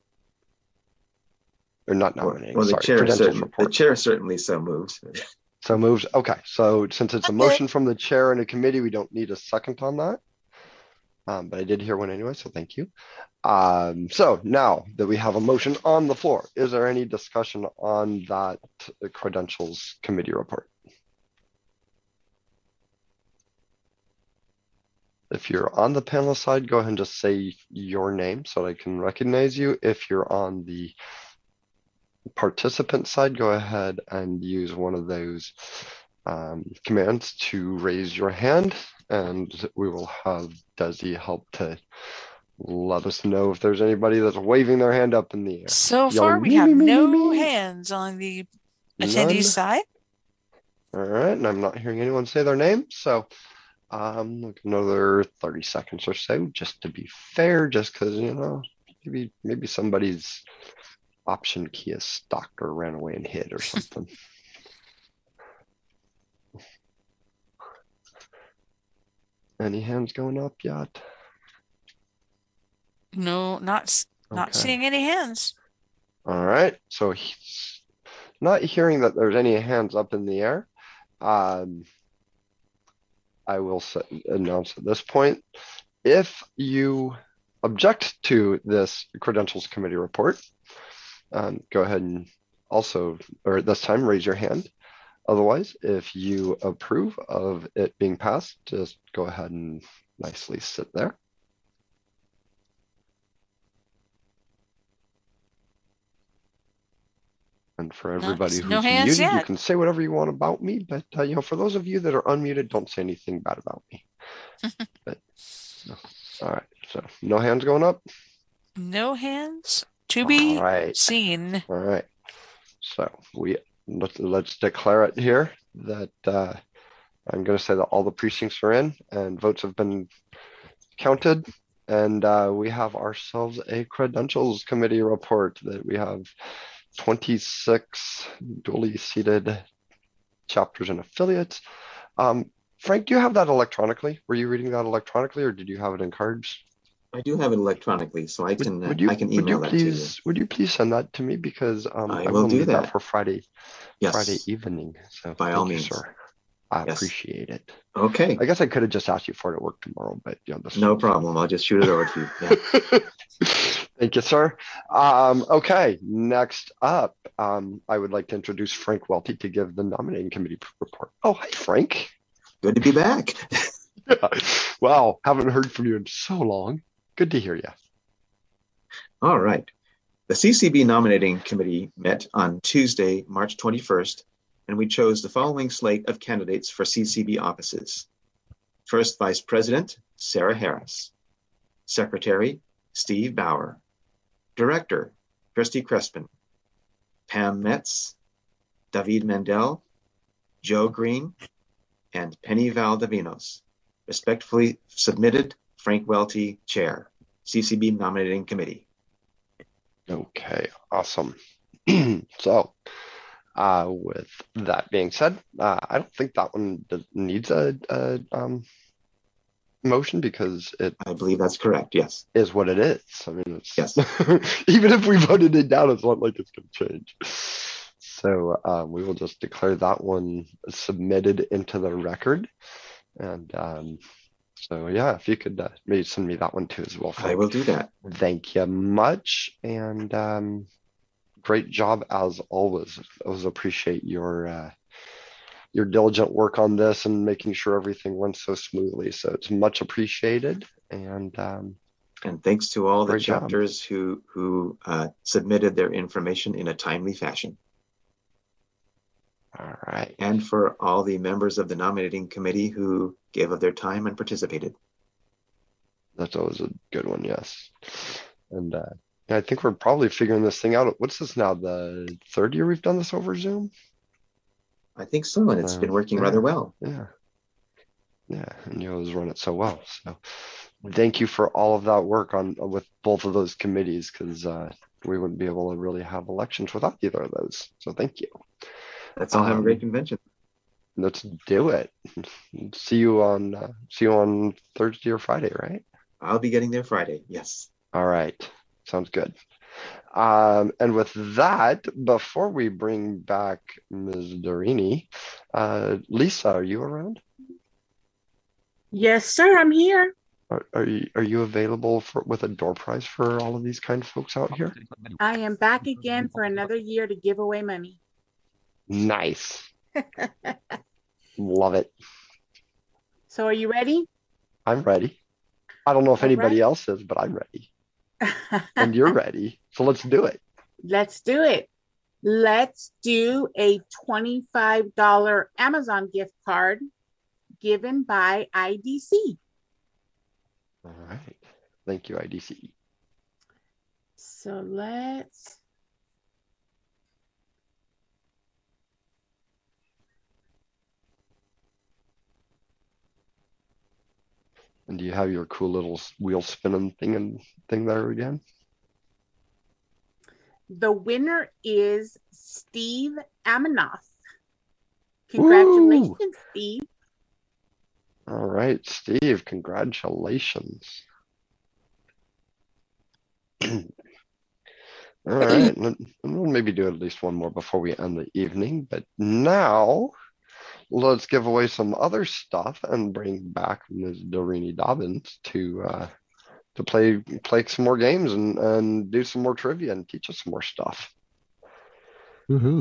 Or not nominating, well, sorry, the chair certainly so moves. So moves, okay. So since it's a motion from the chair and a committee, we don't need a second on that. But I did hear one anyway, so thank you. So now that we have a motion on the floor, is there any discussion on that Credentials Committee report? If you're on the panel side, go ahead and just say your name so I can recognize you. If you're on the participant side, go ahead and use one of those commands to raise your hand, and we will have Desi help to let us know if there's anybody that's waving their hand up in the air. So far, we have no hands on the attendee side. All right, and I'm not hearing anyone say their name, so another 30 seconds or so, just to be fair, just because, you know, maybe somebody's option key is stuck or ran away and hid or something. Any hands going up yet? No, not seeing any hands. All right, so not hearing that there's any hands up in the air. I will announce at this point, if you object to this Credentials Committee report, go ahead and also, or this time, raise your hand. Otherwise, if you approve of it being passed, just go ahead and nicely sit there. And for everybody who's muted, you can say whatever you want about me, but you know, for those of you that are unmuted, don't say anything bad about me. But no. All right, so no hands going up. No hands to be seen. All right, so let's declare it here that I'm going to say that all the precincts are in and votes have been counted, and we have ourselves a Credentials Committee report that we have 26 duly seated chapters and affiliates. Frank, do you have that electronically? Were you reading that electronically, or did you have it in cards? I do have it electronically, so I can email that to you. Would you please send that to me, because I will do that for Friday. Yes. Friday evening. So by all means, sir. I appreciate it. Okay. I guess I could have just asked you for it at work tomorrow, but you know, no problem. I'll just shoot it over to you. Yeah. Thank you, sir. Okay, next up, I would like to introduce Frank Welty to give the nominating committee report. Oh, hi, Frank. Good to be back. Wow, haven't heard from you in so long. Good to hear you. All right. The CCB nominating committee met on Tuesday, March 21st, and we chose the following slate of candidates for CCB offices. First Vice President, Sarah Harris. Secretary, Steve Bauer. Director, Christy Crespin. Pam Metz, David Mendel, Joe Green, and Penny Valdivinos. Respectfully submitted, Frank Welty, Chair. CCB nominating committee. Okay, awesome. So, with that being said, I don't think that one needs a motion because I believe that's correct. Yes, is what it is. I mean, it's yes. Even if we voted it down, it's not like it's going to change. So we will just declare that one submitted into the record, and so yeah, if you could maybe send me that one too as well. I will do that. Thank you much, and great job as always. I always appreciate your diligent work on this and making sure everything went so smoothly. So it's much appreciated, and thanks to all the great job. chapters who submitted their information in a timely fashion. All right. And for all the members of the nominating committee who gave of their time and participated. That's always a good one, yes. And I think we're probably figuring this thing out. What's this now? The third year we've done this over Zoom? I think so, and it's been working yeah, rather well. Yeah. Yeah, and you always run it so well. So thank you for all of that work with both of those committees, because we wouldn't be able to really have elections without either of those. So thank you. Let's all have a great convention. Let's do it. See you on Thursday or Friday, right? I'll be getting there Friday. Yes. All right. Sounds good. And with that, before we bring back Ms. Dorini, Lisa, are you around? Yes, sir. I'm here. Are you available with a door prize for all of these kind of folks out here? I am back again for another year to give away money. Nice. Love it. So are you ready? I'm ready. I don't know if anybody right. else is, but I'm ready. And you're ready. So let's do it. Let's do it. Let's do a $25 Amazon gift card given by IDC. All right. Thank you, IDC. So let's... And do you have your cool little wheel spinning thing there again? The winner is Steve Amanoff. Congratulations, Woo! Steve. All right, Steve, congratulations. All right, we'll maybe do at least one more before we end the evening. But now let's give away some other stuff and bring back Ms. Dorini Dobbins to play some more games and do some more trivia and teach us some more stuff. Woohoo!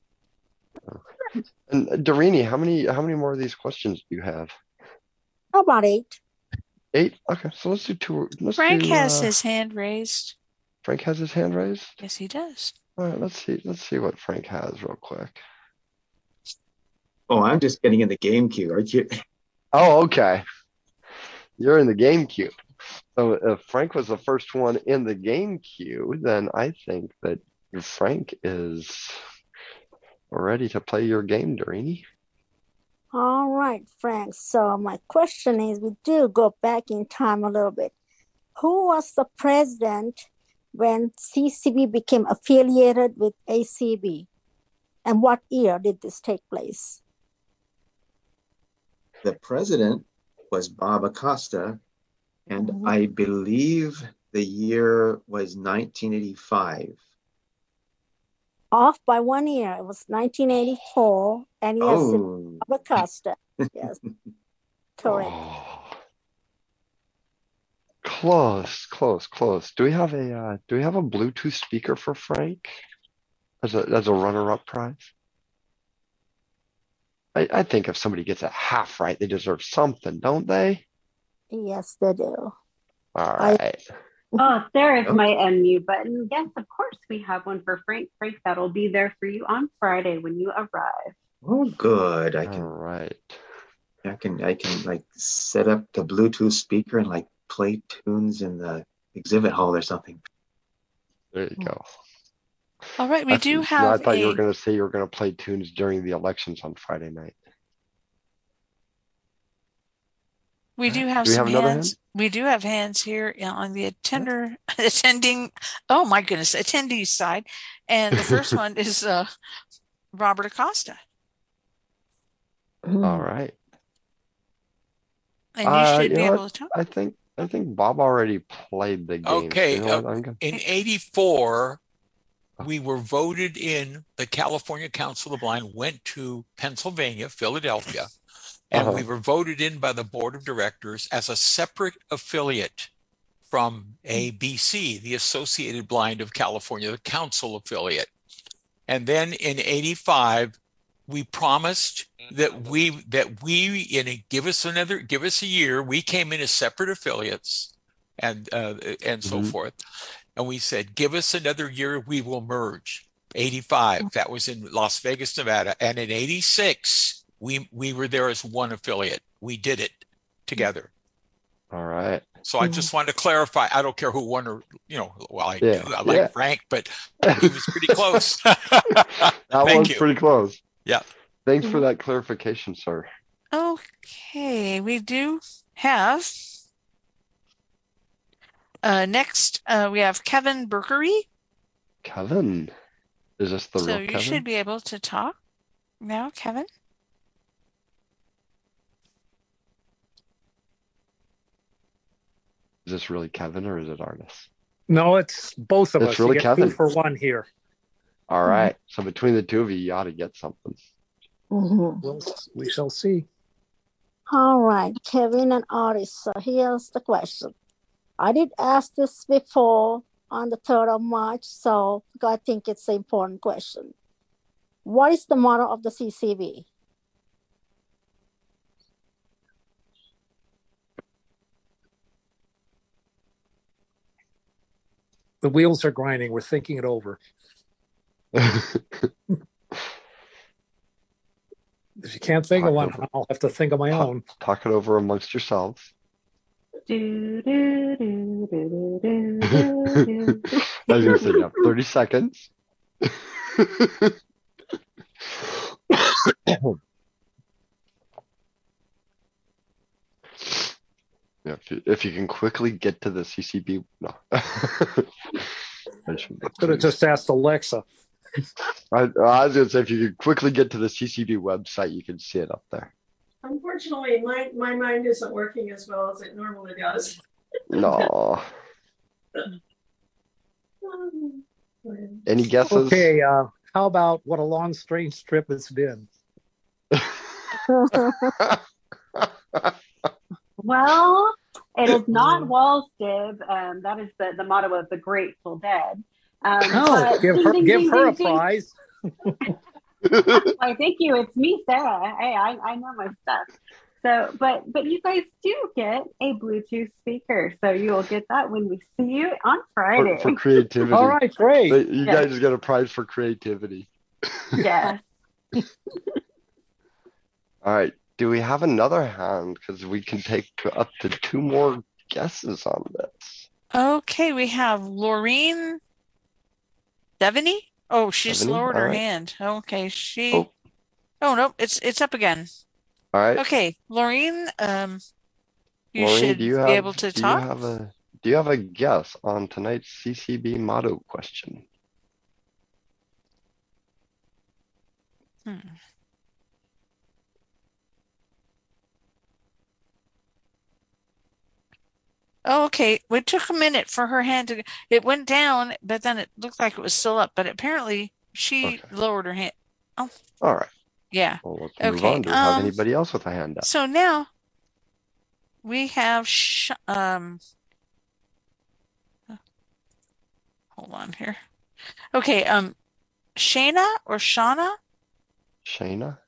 And Dorini, how many more of these questions do you have? About 8. 8? Okay, so let's do 2. Frank has his hand raised. Frank has his hand raised? Yes, he does. All right, let's see what Frank has real quick. Oh, I'm just getting in the game queue. Aren't you? Oh, okay. You're in the game queue. So if Frank was the first one in the game queue, then I think that Frank is ready to play your game, Dorini. All right, Frank. So my question is, we do go back in time a little bit. Who was the president when CCB became affiliated with ACB? And what year did this take place? The president was Bob Acosta, and I believe the year was 1985. Off by 1 year. It was 1984, and yes, Bob Acosta. Yes, correct. Oh. Close. Do we have a Bluetooth speaker for Frank as a runner-up prize? I think if somebody gets a half right, they deserve something, don't they? Yes, they do. All right. Oh, there is my unmute button. Yes, of course we have one for Frank. Frank, that'll be there for you on Friday when you arrive. Oh, good. All right. I can like set up the Bluetooth speaker and like play tunes in the exhibit hall or something. There you go. All right, we do have. I thought you were going to say you were going to play tunes during the elections on Friday night. We do have Do we some have another hand? hands. We do have hands here on the attending. Oh my goodness, attendee side, and the first one is Robert Acosta. All right. And you should be able what? to talk. I think Bob already played the game. Okay. You know what? I'm good. In '84, we were voted in. The California Council of the Blind went to Pennsylvania, Philadelphia, and we were voted in by the board of directors as a separate affiliate from ABC, the Associated Blind of California, the council affiliate. And then in '85, we promised that we give us a year. We came in as separate affiliates and so forth. And we said, give us another year, we will merge. '85, that was in Las Vegas, Nevada. And in '86, we were there as one affiliate. We did it together. All right. So I just wanted to clarify. I don't care who won or, well, I do. I like Frank, but he was pretty close. That was pretty close. Yeah. Thanks for that clarification, sir. Okay, we do have next we have Kevin Berkery. Kevin, is this the real So Kevin? you should be able to talk now, Kevin. Is this really Kevin or is it Artis? No, it's both of us. It's really you get Kevin. 2 for 1 here. All right. So between the two of you, you ought to get something. We shall see. All right, Kevin and Artis. So here's the question. I did ask this before on the 3rd of March, so I think it's an important question. What is the motto of the CCB? The wheels are grinding. We're thinking it over. If you can't think of one, I'll have to think of my own. Talk it over amongst yourselves. I was going to say, you have 30 seconds. If you can quickly get to the CCB, no. I could have just asked Alexa. I was going to say, if you could quickly get to the CCB website, you can see it up there. Unfortunately, my mind isn't working as well as it normally does. No. Any guesses? Okay, how about what a long, strange trip it's been? Well, it is not Walstib. That is the motto of the Grateful Dead. Give her a prize. Why, thank you. It's me, Sarah. Hey, I know my stuff. So, but you guys do get a Bluetooth speaker, so you will get that when we see you on Friday. For creativity. All right, great. You guys get a prize for creativity. Yes. All right. Do we have another hand? Because we can take up to 2 more guesses on this. Okay, we have Laureen Devaney. Oh, she's Devaney? lowered All her right. hand. Okay, Oh no, it's up again. All right. Okay, Laureen, you Maureen, should be able to talk. Do you have a guess on tonight's CCB motto question? Oh, okay. It took a minute for her hand to. It went down, but then it looked like it was still up. But apparently, she lowered her hand. Oh, All right. yeah. Well, let's move Okay. on. Do we have anybody else with a hand up? So now we have hold on here. Okay, Shayna or Shauna? Shayna?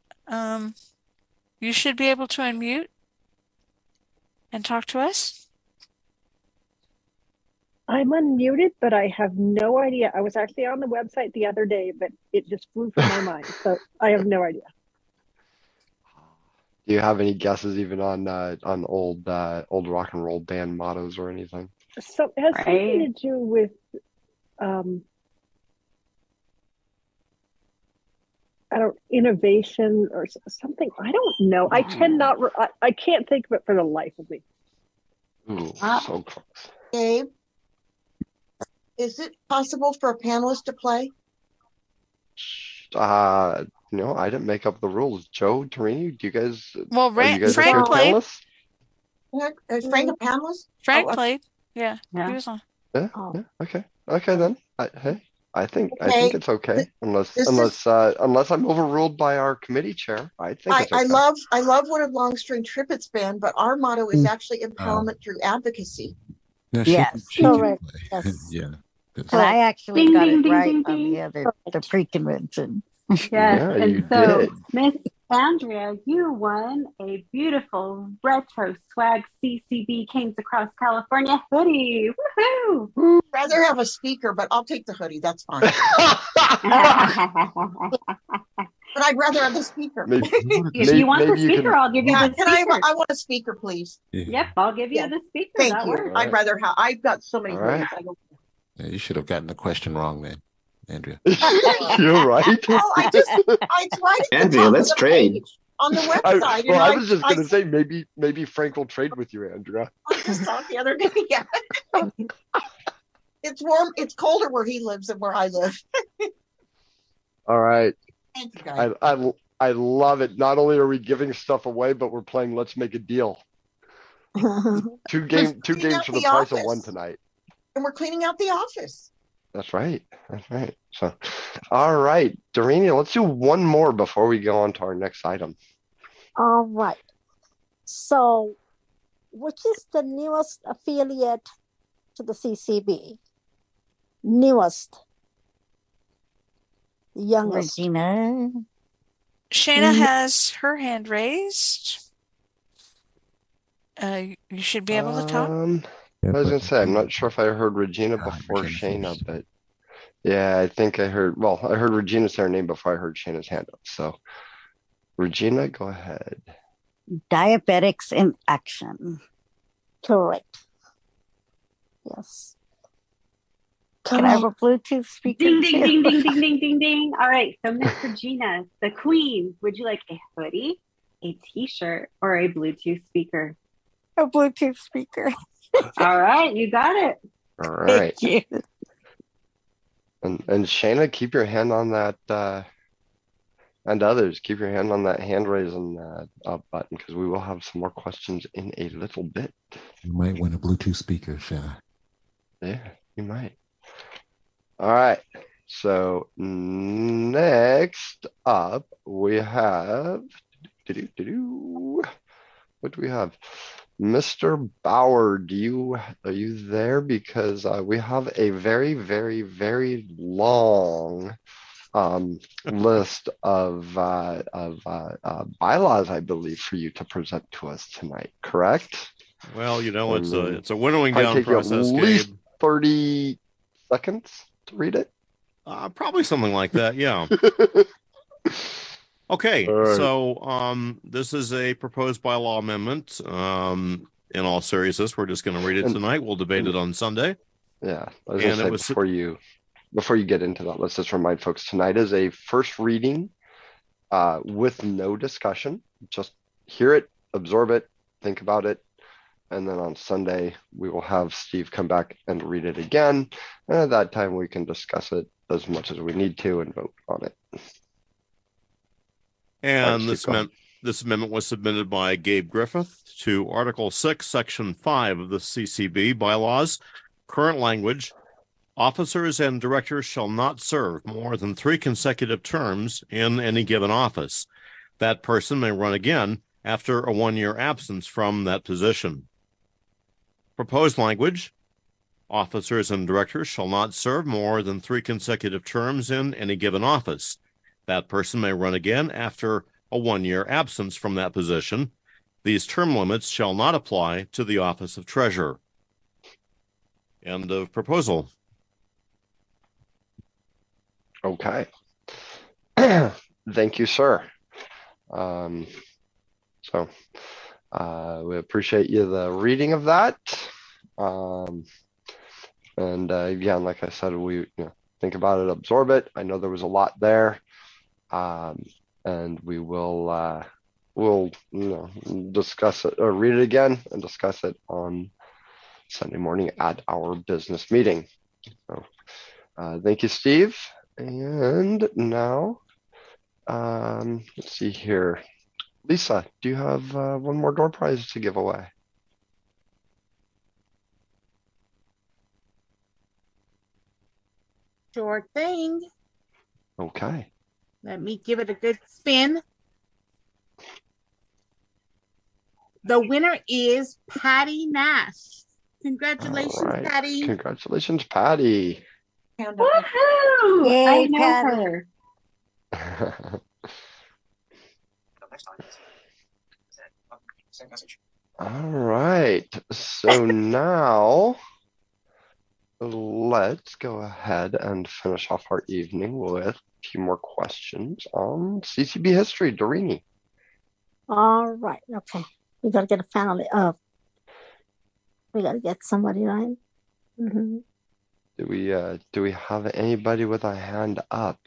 You should be able to unmute and talk to us. I'm unmuted, but I have no idea. I was actually on the website the other day, but it just flew from my mind. So I have no idea. Do you have any guesses even on old rock and roll band mottos or anything? So it has something to do with innovation or something. I don't know. I tend not. I can't think of it for the life of me. Ooh, so close. Gabe, is it possible for a panelist to play? No, I didn't make up the rules. Joe, Torini, do you guys? Well, are you guys Frank okay played. panelists? Is Frank a panelist? Frank played. Yeah, he was on. Yeah. Okay. Okay then. Hey, I think Okay. it's okay unless This unless I'm overruled by our committee chair. I think it's okay. I love what a long string trip it's been, but our motto is actually empowerment through advocacy. No, Yes, she can correct. play. Yes. Yeah. And I actually Ding, got ding, it ding, right ding, on ding. the other, the pre-convention. Yes, Yeah, you and so did. Miss Andrea, you won a beautiful retro swag CCB Kings Across California hoodie. Woohoo! Rather have a speaker, but I'll take the hoodie. That's fine. But I'd rather have the speaker. If you want the speaker, I'll give you the Can speaker. I want a speaker, please. Yep, I'll give you the speaker. Thank That you. works. I'd rather have. I've got so many All right. hoodies. I don't. Yeah, you should have gotten the question wrong then, Andrea. You're right. Oh, it's right at the Andrea, top let's of the trade. page on the website. I was just gonna say maybe Frank will trade with you, Andrea. I just saw it the other day. Yeah. It's warm. It's colder where he lives than where I live. All right. Thank you, guys. I love it. Not only are we giving stuff away, but we're playing Let's Make a Deal. Two games for the price of one tonight. And we're cleaning out the office. That's right. So, all right, Doreen, let's do one more before we go on to our next item. All right. So, which is the newest affiliate to the CCB? Newest. The youngest. Regina. Shayna has her hand raised. You should be able to talk. I was gonna say, I'm not sure if I heard Regina before Shayna, but yeah, I think I heard. Well, I heard Regina say her name before I heard Shayna's hand up. So, Regina, go ahead. Diabetics in Action. Correct. Yes. Can I have a Bluetooth speaker? Ding, ding, too? ding, ding, ding, ding, ding, ding. All right, so Miss Regina, the queen, would you like a hoodie, a t-shirt, or a Bluetooth speaker? A Bluetooth speaker. All right, you got it. All right. Thank you. And Shayna, keep your hand on that, and others, keep your hand on that hand raising up button because we will have some more questions in a little bit. You might win a Bluetooth speaker, Shanna. Yeah, you might. All right. So next up we have what do we have? Mr. Bauer, are you there? Because we have a very, very, very long list of bylaws, I believe, for you to present to us tonight. Correct? Well, it's a winnowing Probably down take you at process, least Gabe. 30 seconds to read it. Probably something like that. Yeah. Okay, All right. so this is a proposed bylaw amendment. In all seriousness, we're just going to read it tonight. We'll debate it on Sunday. Yeah, I was going to say before you get into that, let's just remind folks tonight is a first reading with no discussion. Just hear it, absorb it, think about it, and then on Sunday we will have Steve come back and read it again. And at that time we can discuss it as much as we need to and vote on it. And this amendment was submitted by Gabe Griffith to Article 6, Section 5 of the CCB bylaws. Current language: officers and directors shall not serve more than 3 consecutive terms in any given office. That person may run again after a 1-year absence from that position. Proposed language: officers and directors shall not serve more than 3 consecutive terms in any given office. That person may run again after a 1-year absence from that position. These term limits shall not apply to the office of treasurer. End of proposal. Okay. Thank you, sir. We appreciate the reading of that. Again, like I said, we think about it, absorb it. I know there was a lot there. and we'll discuss it or read it again and discuss it on Sunday morning at our business meeting. So, thank you, Steve. And now, let's see here. Lisa, do you have one more door prize to give away? Sure thing. Okay. Let me give it a good spin. The winner is Patty Nash. Congratulations, All right. Patty. Congratulations, Patty. Woohoo! Yay, I know Patty. her. All right. So now let's go ahead and finish off our evening with a few more questions on CCB history. Dorini. All right. Okay. We got to get a family up. We got to get somebody, right? Mm-hmm. Do we have anybody with a hand up?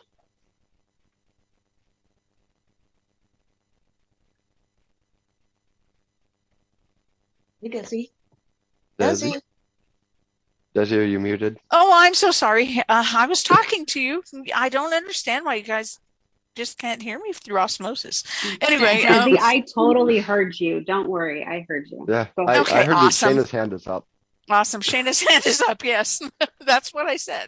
Hey, Desi. Desi? Desi, are you muted? Oh, I'm so sorry. I was talking to you. I don't understand why you guys just can't hear me through osmosis. Anyway, Desi, I totally heard you. Don't worry, I heard you. Yeah, Okay, I heard awesome. that Shayna's hand is up. Awesome. Shayna's hand is up. Yes, that's what I said.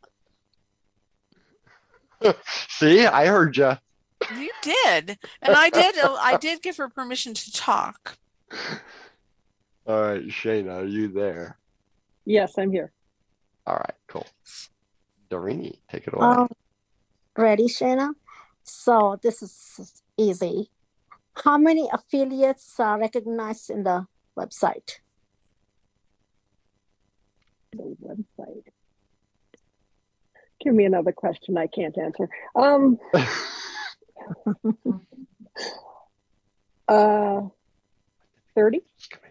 See, I heard you. You did, and I did give her permission to talk. All right, Shayna, are you there? Yes, I'm here. All right, cool. Dorini, take it away. Ready, Shayna? So this is easy. How many affiliates are recognized in the website? The website. Give me another question I can't answer. 30?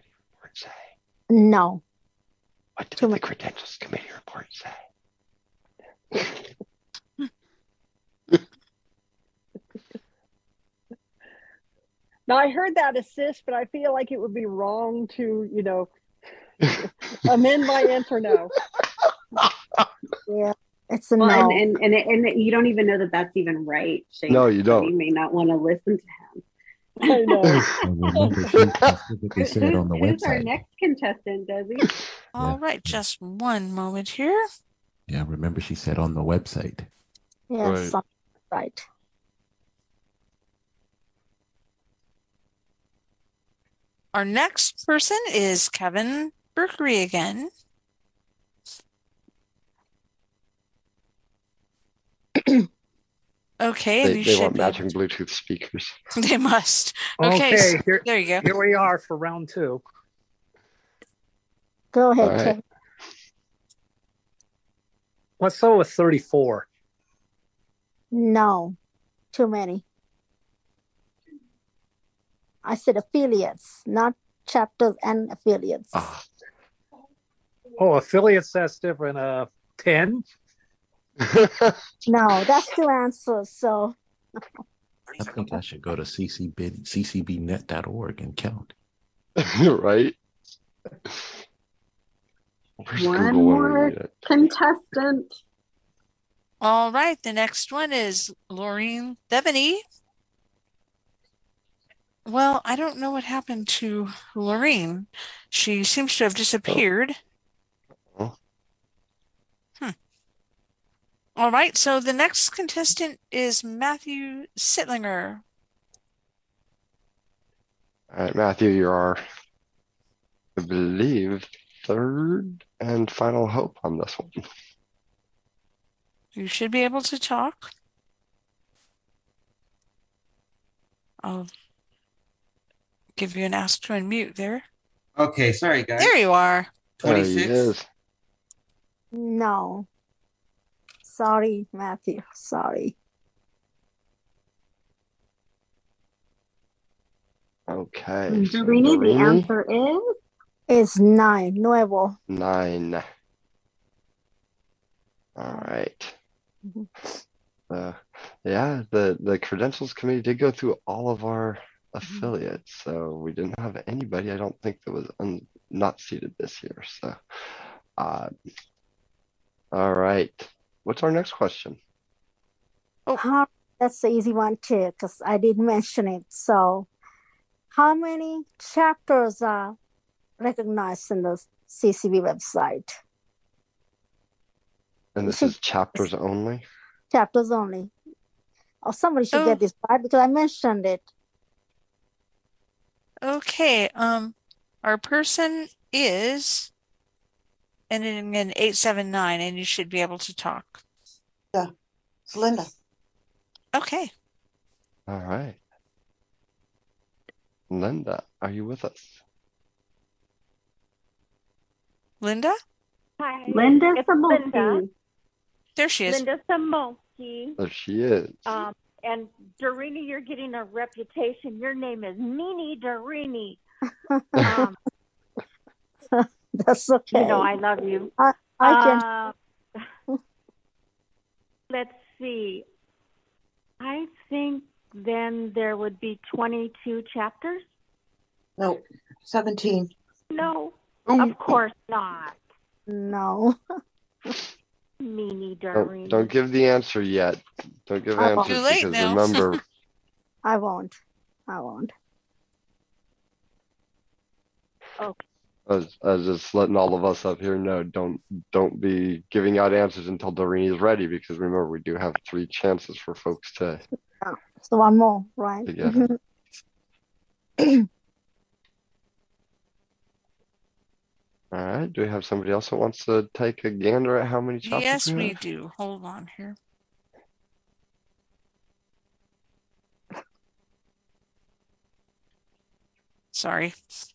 No. What did the Credentials Committee report say? Now I heard that assist, but I feel like it would be wrong to, amend my answer now. Yeah, it's a Well, no. and you don't even know that that's even right, Shane. No, you don't. So you may not want to listen to him. I know. Remember, she specifically said on the Who's our website. next contestant, Desi? All right, just one moment here. Yeah, remember she said on the website. Yes, Right. right. Our next person is Kevin Berkery again. Okay, and you They should want be matching Bluetooth speakers. They must. Okay, so Okay, there you go. here we are for round two. Go ahead, All right. Kevin. Let's go with 34. No, too many. I said affiliates, not chapters and affiliates. Oh, affiliates, that's different. 10? No, that's two answers. So I think I should go to ccbnet.org and count. Right? Where's One Google when we more need it? contestant. All right, the next one is Laureen Devaney. Well, I don't know what happened to Laureen. She seems to have disappeared. Oh. All right, so the next contestant is Matthew Sittlinger. All right, Matthew, you're our, I believe, third and final hope on this one. You should be able to talk. I'll give you an ask to unmute there. Okay, sorry guys. There you are. There he 26. is. no. Sorry, Matthew. Sorry. Okay. so Dorini, the Dorini, answer is It's 9. Nuevo. 9. All right. Yeah, the credentials committee did go through all of our affiliates, so we didn't have anybody, I don't think, that was not seated this year. So, all right. What's our next question? That's the easy one too, because I did mention it. So, how many chapters are recognized in the CCB website? And this is chapters only? Chapters only. Oh, somebody should get this right because I mentioned it. Okay. Our person is ending in 879, and you should be able to talk. Yeah, it's Linda. Okay. All right. Linda, are you with us? Linda? Hi. Linda It's Samolsky. Linda. There she is. Linda Samolsky. There she is. And Darini, you're getting a reputation. Your name is Nini Darini. That's okay. You know I love you. I can. Let's see. I think then there would be 22 chapters. No, 17. No, of course not. No. Nini Darini. Don't give the answer yet. Don't give answers Too late because now. remember. I won't. Okay. I was just letting all of us up here know, don't be giving out answers until Doreen is ready, because remember, we do have 3 chances for folks to So one more, right? get it. All right. Do we have somebody else that wants to take a gander at how many chapters Yes, we have? do. Hold on here. Sorry.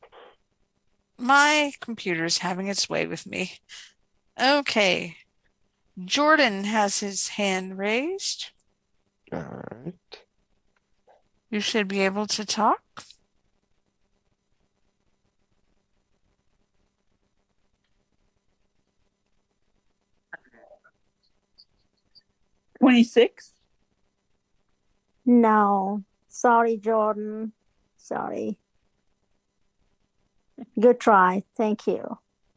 My computer's having its way with me. Okay. Jordan has his hand raised. All right. You should be able to talk. $26. No. Sorry, Jordan. Sorry. Good try. Thank you.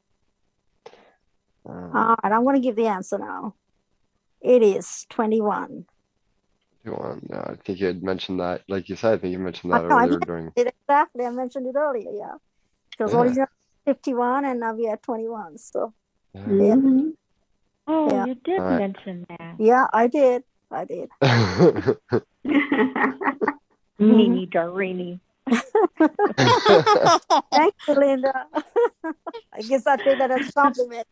All right, I'm going to give the answer now. It is 21. No, I think you had mentioned that. Like you said, I think you mentioned that I earlier during. Exactly. I mentioned it earlier, yeah. Because originally 51 and now we are 21. So, yeah. Oh, Yeah. you did All right. mention that. Yeah, I did. Nini Darini. Thank you, Linda. I guess I take that as a compliment.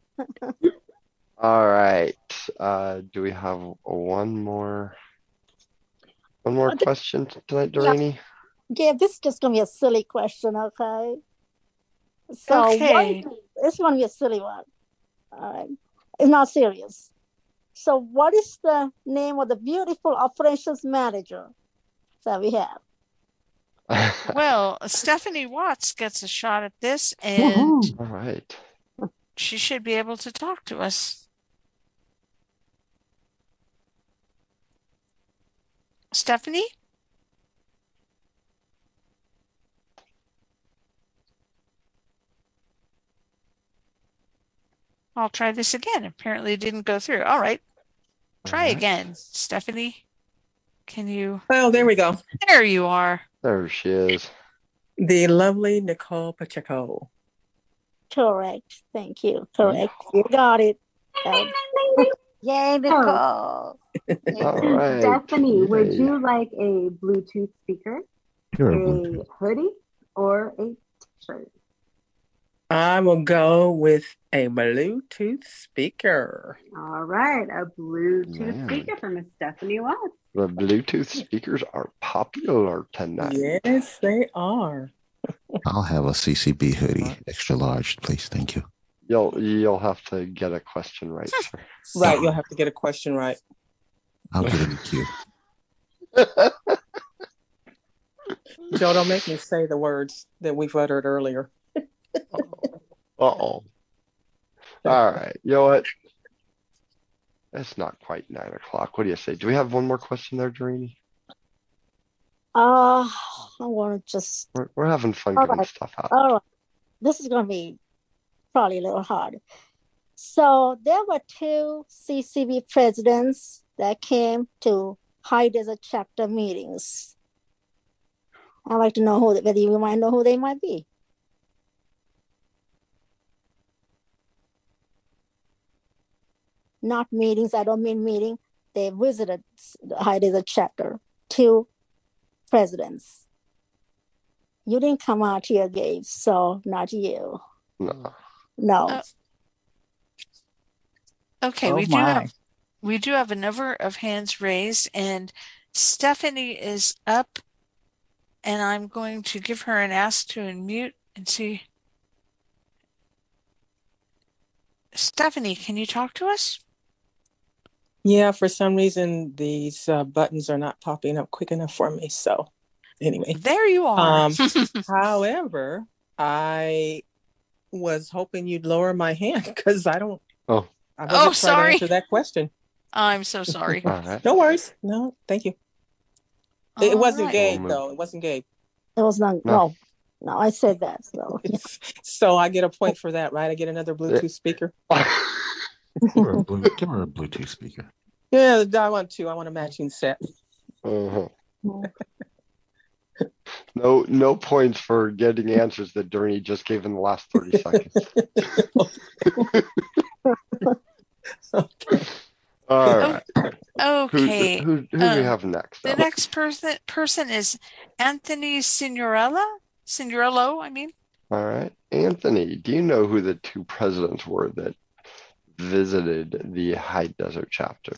All right. Do we have one more question tonight, Doreen? Yeah, this is just going to be a silly question, okay? So, Okay. It's going to be a silly one. All right. It's not serious. So, what is the name of the beautiful operations manager that we have? Well, Stephanie Watts gets a shot at this, and All right. she should be able to talk to us. Stephanie? I'll try this again. Apparently it didn't go through. All right. Try again. Stephanie, can you? Oh, there we go. There you are. There she is. The lovely Nicole Pacheco. Correct. Thank you. Correct. You got it. Yay, Nicole. All right. Stephanie, would Yay. you like a Bluetooth speaker, Sure, a Bluetooth. hoodie, or a t-shirt? I will go with a Bluetooth speaker. All right, a Bluetooth Man. speaker from Miss Stephanie Watts. The Bluetooth speakers are popular tonight. Yes, they are. I'll have a CCB hoodie, extra large, please. Thank you. You'll have to get a question right, sir. Right, you'll have to get a question right. I'll get in the queue. Joe, don't make me say the words that we've uttered earlier. Uh-oh. All right. You know what? It's not quite 9 o'clock. What do you say? Do we have one more question there, Doreen? I want to just. We're having fun All giving right. stuff out. All right. This is going to be probably a little hard. So there were 2 CCB presidents that came to High Desert chapter meetings. I'd like to know whether you might know who they might be. Not meetings. I don't mean meeting. They visited the High Desert chapter. 2 presidents. You didn't come out here, Gabe, so not you. No. Okay, Oh, we do have a number of hands raised, and Stephanie is up, and I'm going to give her an ask to unmute and see. Stephanie, can you talk to us? Yeah, for some reason these buttons are not popping up quick enough for me. So anyway, there you are. However, I was hoping you'd lower my hand because I wasn't trying to answer that question. I'm so sorry. No worries. No, thank you. It wasn't Gabe though. It wasn't Gabe. It was not. No, I said that. So so I get a point for that, right? I get another Bluetooth speaker. Give her a Bluetooth speaker. Yeah, I want 2. I want a matching set. No points for getting answers that Doreen just gave in the last 30 seconds. Okay. All right. Okay. Who do we have next? The next person is Anthony Signorello, I mean. All right. Anthony, do you know who the 2 presidents were that visited the High Desert chapter?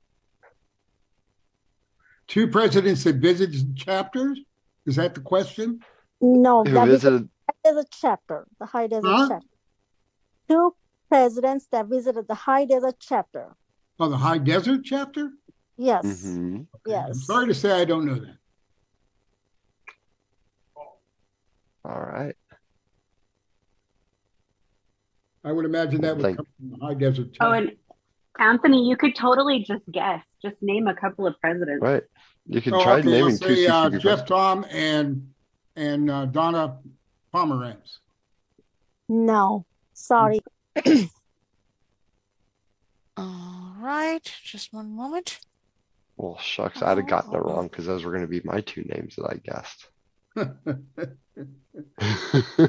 2 presidents that visited chapters? Is that the question? No, Who that visited? is a chapter, the High Desert chapter. 2 presidents that visited the High Desert chapter. Oh, the High Desert chapter? Yes. Mm-hmm. Yes. I'm sorry to say I don't know that. All right. I would imagine that would come from the High Desert chapter. Oh, and Anthony, you could totally just guess. Just name a couple of presidents. Right. You could try naming 2 CCB Jeff Tom and Donna Pomerantz. No, sorry. All right, just one moment. Well, shucks, I'd have gotten it wrong because those were going to be my 2 names that I guessed.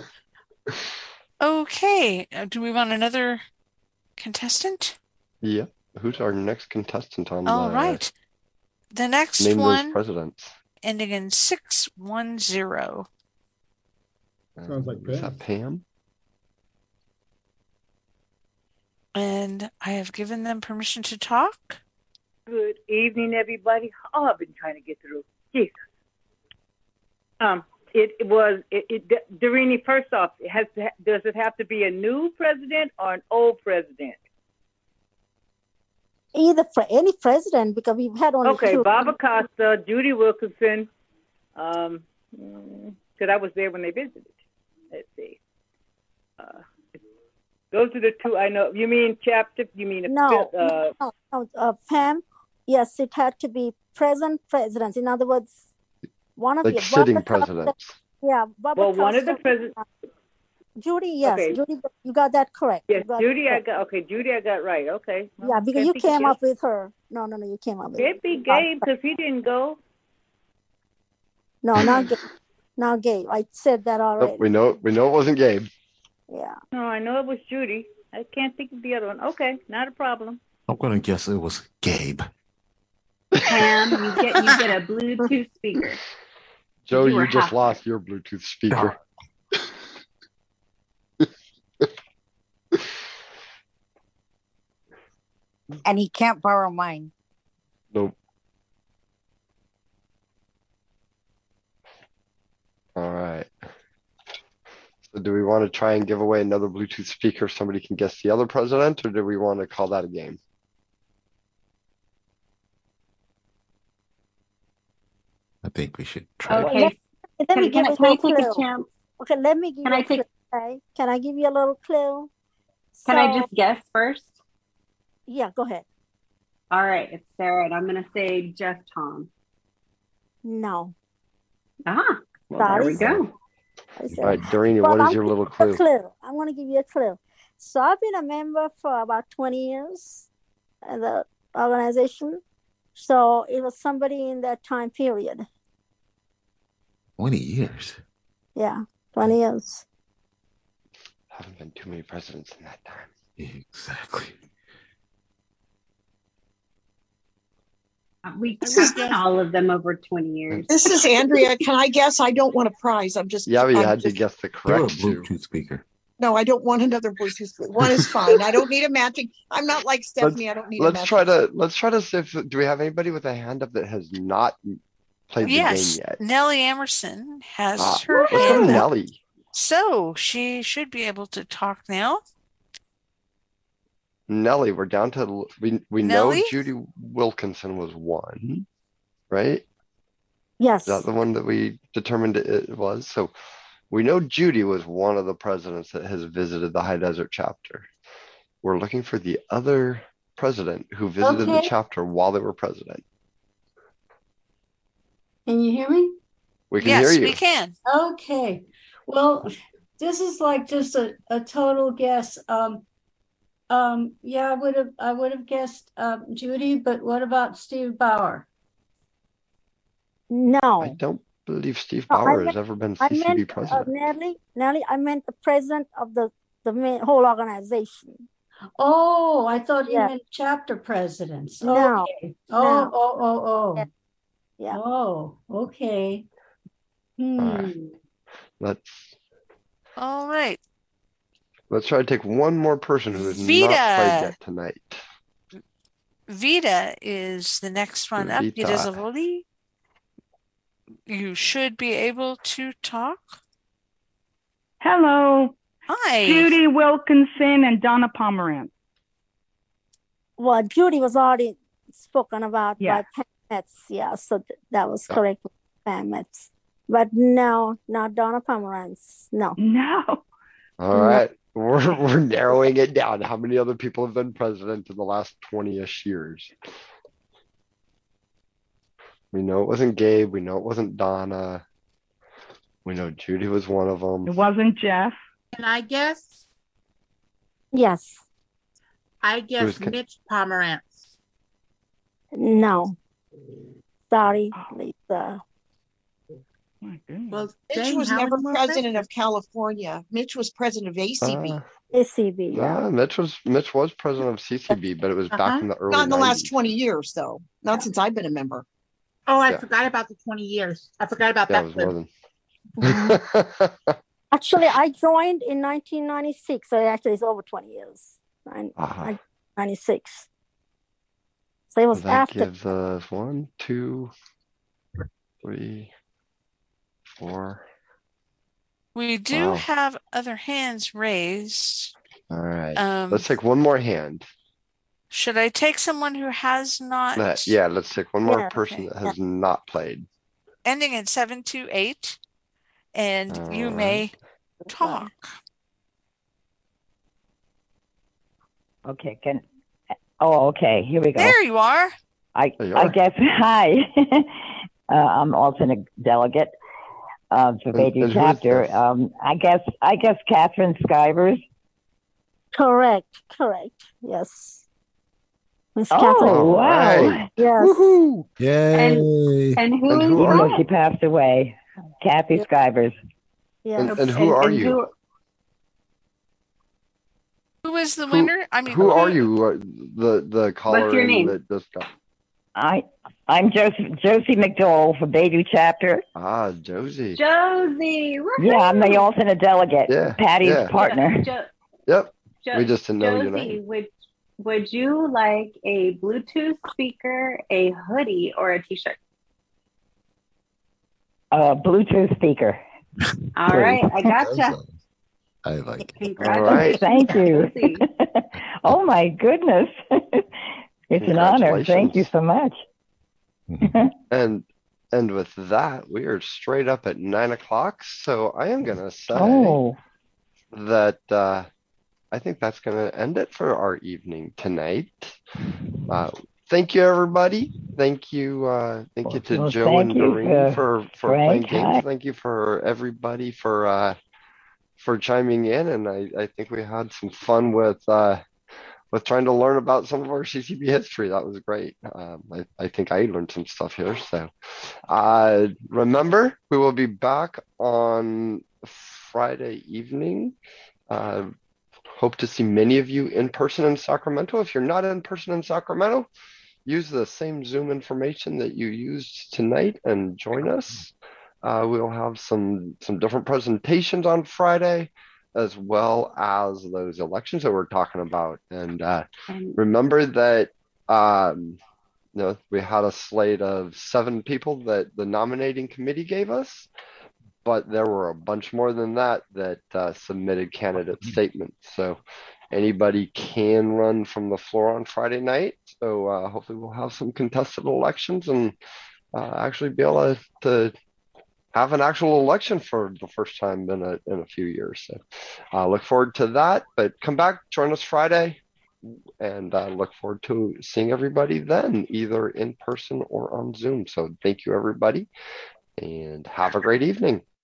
Okay, do we want another contestant? Yeah. Who's our next contestant on All right. The next name one, those presidents. ending in 610. Sounds like Is that Pam? And I have given them permission to talk. Good evening, everybody. Oh, I've been trying to get through. Jesus. Doreen, first off, does it have to be a new president or an old president? Either for any president, because we've had only 2. Bob Acosta, Judy Wilkinson, because I was there when they visited. Let's see. Those are the 2 I know. You mean chapter? You mean No, Pam? Yes, it had to be present presidents. In other words, one of like your sitting presidents. Yeah, Bob well, Acosta, one of the presidents. Judy, yes, Okay. Judy, you got that correct. Yes, Judy, I got right. Okay. Yeah, because you came up with her. No, you came up with her. It'd be Gabe because he didn't go. No, not Gabe. Not Gabe. I said that already. We know it wasn't Gabe. Yeah. No, I know it was Judy. I can't think of the other one. Okay, not a problem. I'm going to guess it was Gabe. Pam, you get a Bluetooth speaker. Joe, you just lost your Bluetooth speaker. And he can't borrow mine. Nope. All right. So do we want to try and give away another Bluetooth speaker so somebody can guess the other president, or do we want to call that a game? I think we should try. Okay. Let me give you a can I little take clue. a chance? Okay, let me give Can you I a clue. Okay? Can I give you a little clue? Can I just guess first? Yeah, go ahead. All right, it's Sarah, and I'm going to say Jeff Tom. No. Ah, well, there we go. All right, Doreen, what is your little clue? I'm going to give you a clue. So I've been a member for about 20 years in the organization. So it was somebody in that time period. 20 years. Yeah, 20 years. Haven't been too many presidents in that time. Exactly. We had all of them over 20 years. This is Andrea. Can I guess? I don't want a prize. I'm just. Yeah, but you I'm had to just- guess the You're a correct two. Bluetooth speaker. No, I don't want another Bluetooth. One is fine. I don't need a matching. I'm not like Stephanie. I don't need a Let's matching. try to see if do we have anybody with a hand up that has not played Yes, the game yet? Nellie Emerson has her Let's go to hand up. Nellie. So she should be able to talk now. Nellie, we're down to we Nellie? know Judy Wilkinson was one, right? Yes. Is that the one that we determined it was? So we know Judy was one of the presidents that has visited the High Desert chapter. We're looking for the other president who visited the Okay. chapter while they were president. Can you hear me? We can hear Yes, you. we can. Okay. Well, this is like just a total guess. Yeah, I would have guessed Judy, but what about Steve Bauer? No. I don't believe Steve No, I Bauer has meant- ever been I CCB meant, president. Nellie, I meant the president of the whole organization. Oh, I thought you Yeah. meant chapter presidents. No, Okay. no. Oh. Yeah. Oh, okay. Let's All right. try to take one more person who has not Vita. played yet tonight. Vita is the next one up. Vita. Vita Zavoli. You should be able to talk. Hello. Hi. Judy Wilkinson and Donna Pomerantz. Well, Judy was already spoken about Yeah. by Pam Metz. Yeah, so that was correct. Pam Metz. But no, not Donna Pomerantz. No. No. All right. We're narrowing it down. How many other people have been president in the last 20-ish years? We know it wasn't Gabe. We know it wasn't Donna. We know Judy was one of them. It wasn't Jeff. Can I guess? Yes. I guess Who's con- Mitch Pomerantz. No. Sorry, Lisa. Well, Mitch dang, was how never many more president of California. Mitch was president of ACB. ACB, yeah. Mitch was president of CCB, but it was back in the early Not in the 90s. last 20 years, though. Not since I've been a member. Oh, I Yeah. forgot about the 20 years. I forgot about Yeah, that. it was more clip. than. Actually, I joined in 1996, so actually it's over 20 years. Ah. 96. So it was That after. gives us 1, 2, 3, 4. We do Wow. have other hands raised. All right. Um, Let's take one more hand. Should I take someone who has not Yeah, let's take one more Yeah, person okay. that has not played. ending in 728, and you All may talk. Okay, okay, here we go. There you are. I you I are. guess hi. I'm alternate delegate for And Bayview who is chapter. this? I guess Catherine Skivers. Correct. Yes. Miss Oh, Catherine. wow. Yes. Yay. And who even are though you? she passed away, Kathy Skivers. Yes. And who are you? Who is the winner? I mean, Who are you? The caller your name? that just got. I'm Josie McDowell for Bayview chapter. Ah, Josie. Josie. Yeah, I'm the alternate delegate. Yeah, Patty's yeah. partner. Yep. Jo- We just didn't know your Josie, name. would you like a Bluetooth speaker, a hoodie, or a t-shirt? Bluetooth speaker. All right, I gotcha. I like it. Congratulations. Thank you. Oh my goodness. It's an honor. Thank you so much. And with that, we are straight up at 9 o'clock. So I am gonna say that I think that's gonna end it for our evening tonight. thank you, everybody. Thank you to Well, Joe thank and you Doreen for playing Frank. games. Hi. Thank you for everybody for chiming in, and I think we had some fun with trying to learn about some of our CCB history. That was great. I think I learned some stuff here. So remember, we will be back on Friday evening. Hope to see many of you in person in Sacramento. If you're not in person in Sacramento, use the same Zoom information that you used tonight and join us. We'll have some different presentations on Friday, as well as those elections that we're talking about. And remember that we had a slate of 7 people that the nominating committee gave us, but there were a bunch more than that submitted candidate statements. So anybody can run from the floor on Friday night. So hopefully we'll have some contested elections and actually be able to have an actual election for the first time in a few years. So look forward to that. But come back, join us Friday, and look forward to seeing everybody then, either in person or on Zoom. So thank you, everybody, and have a great evening.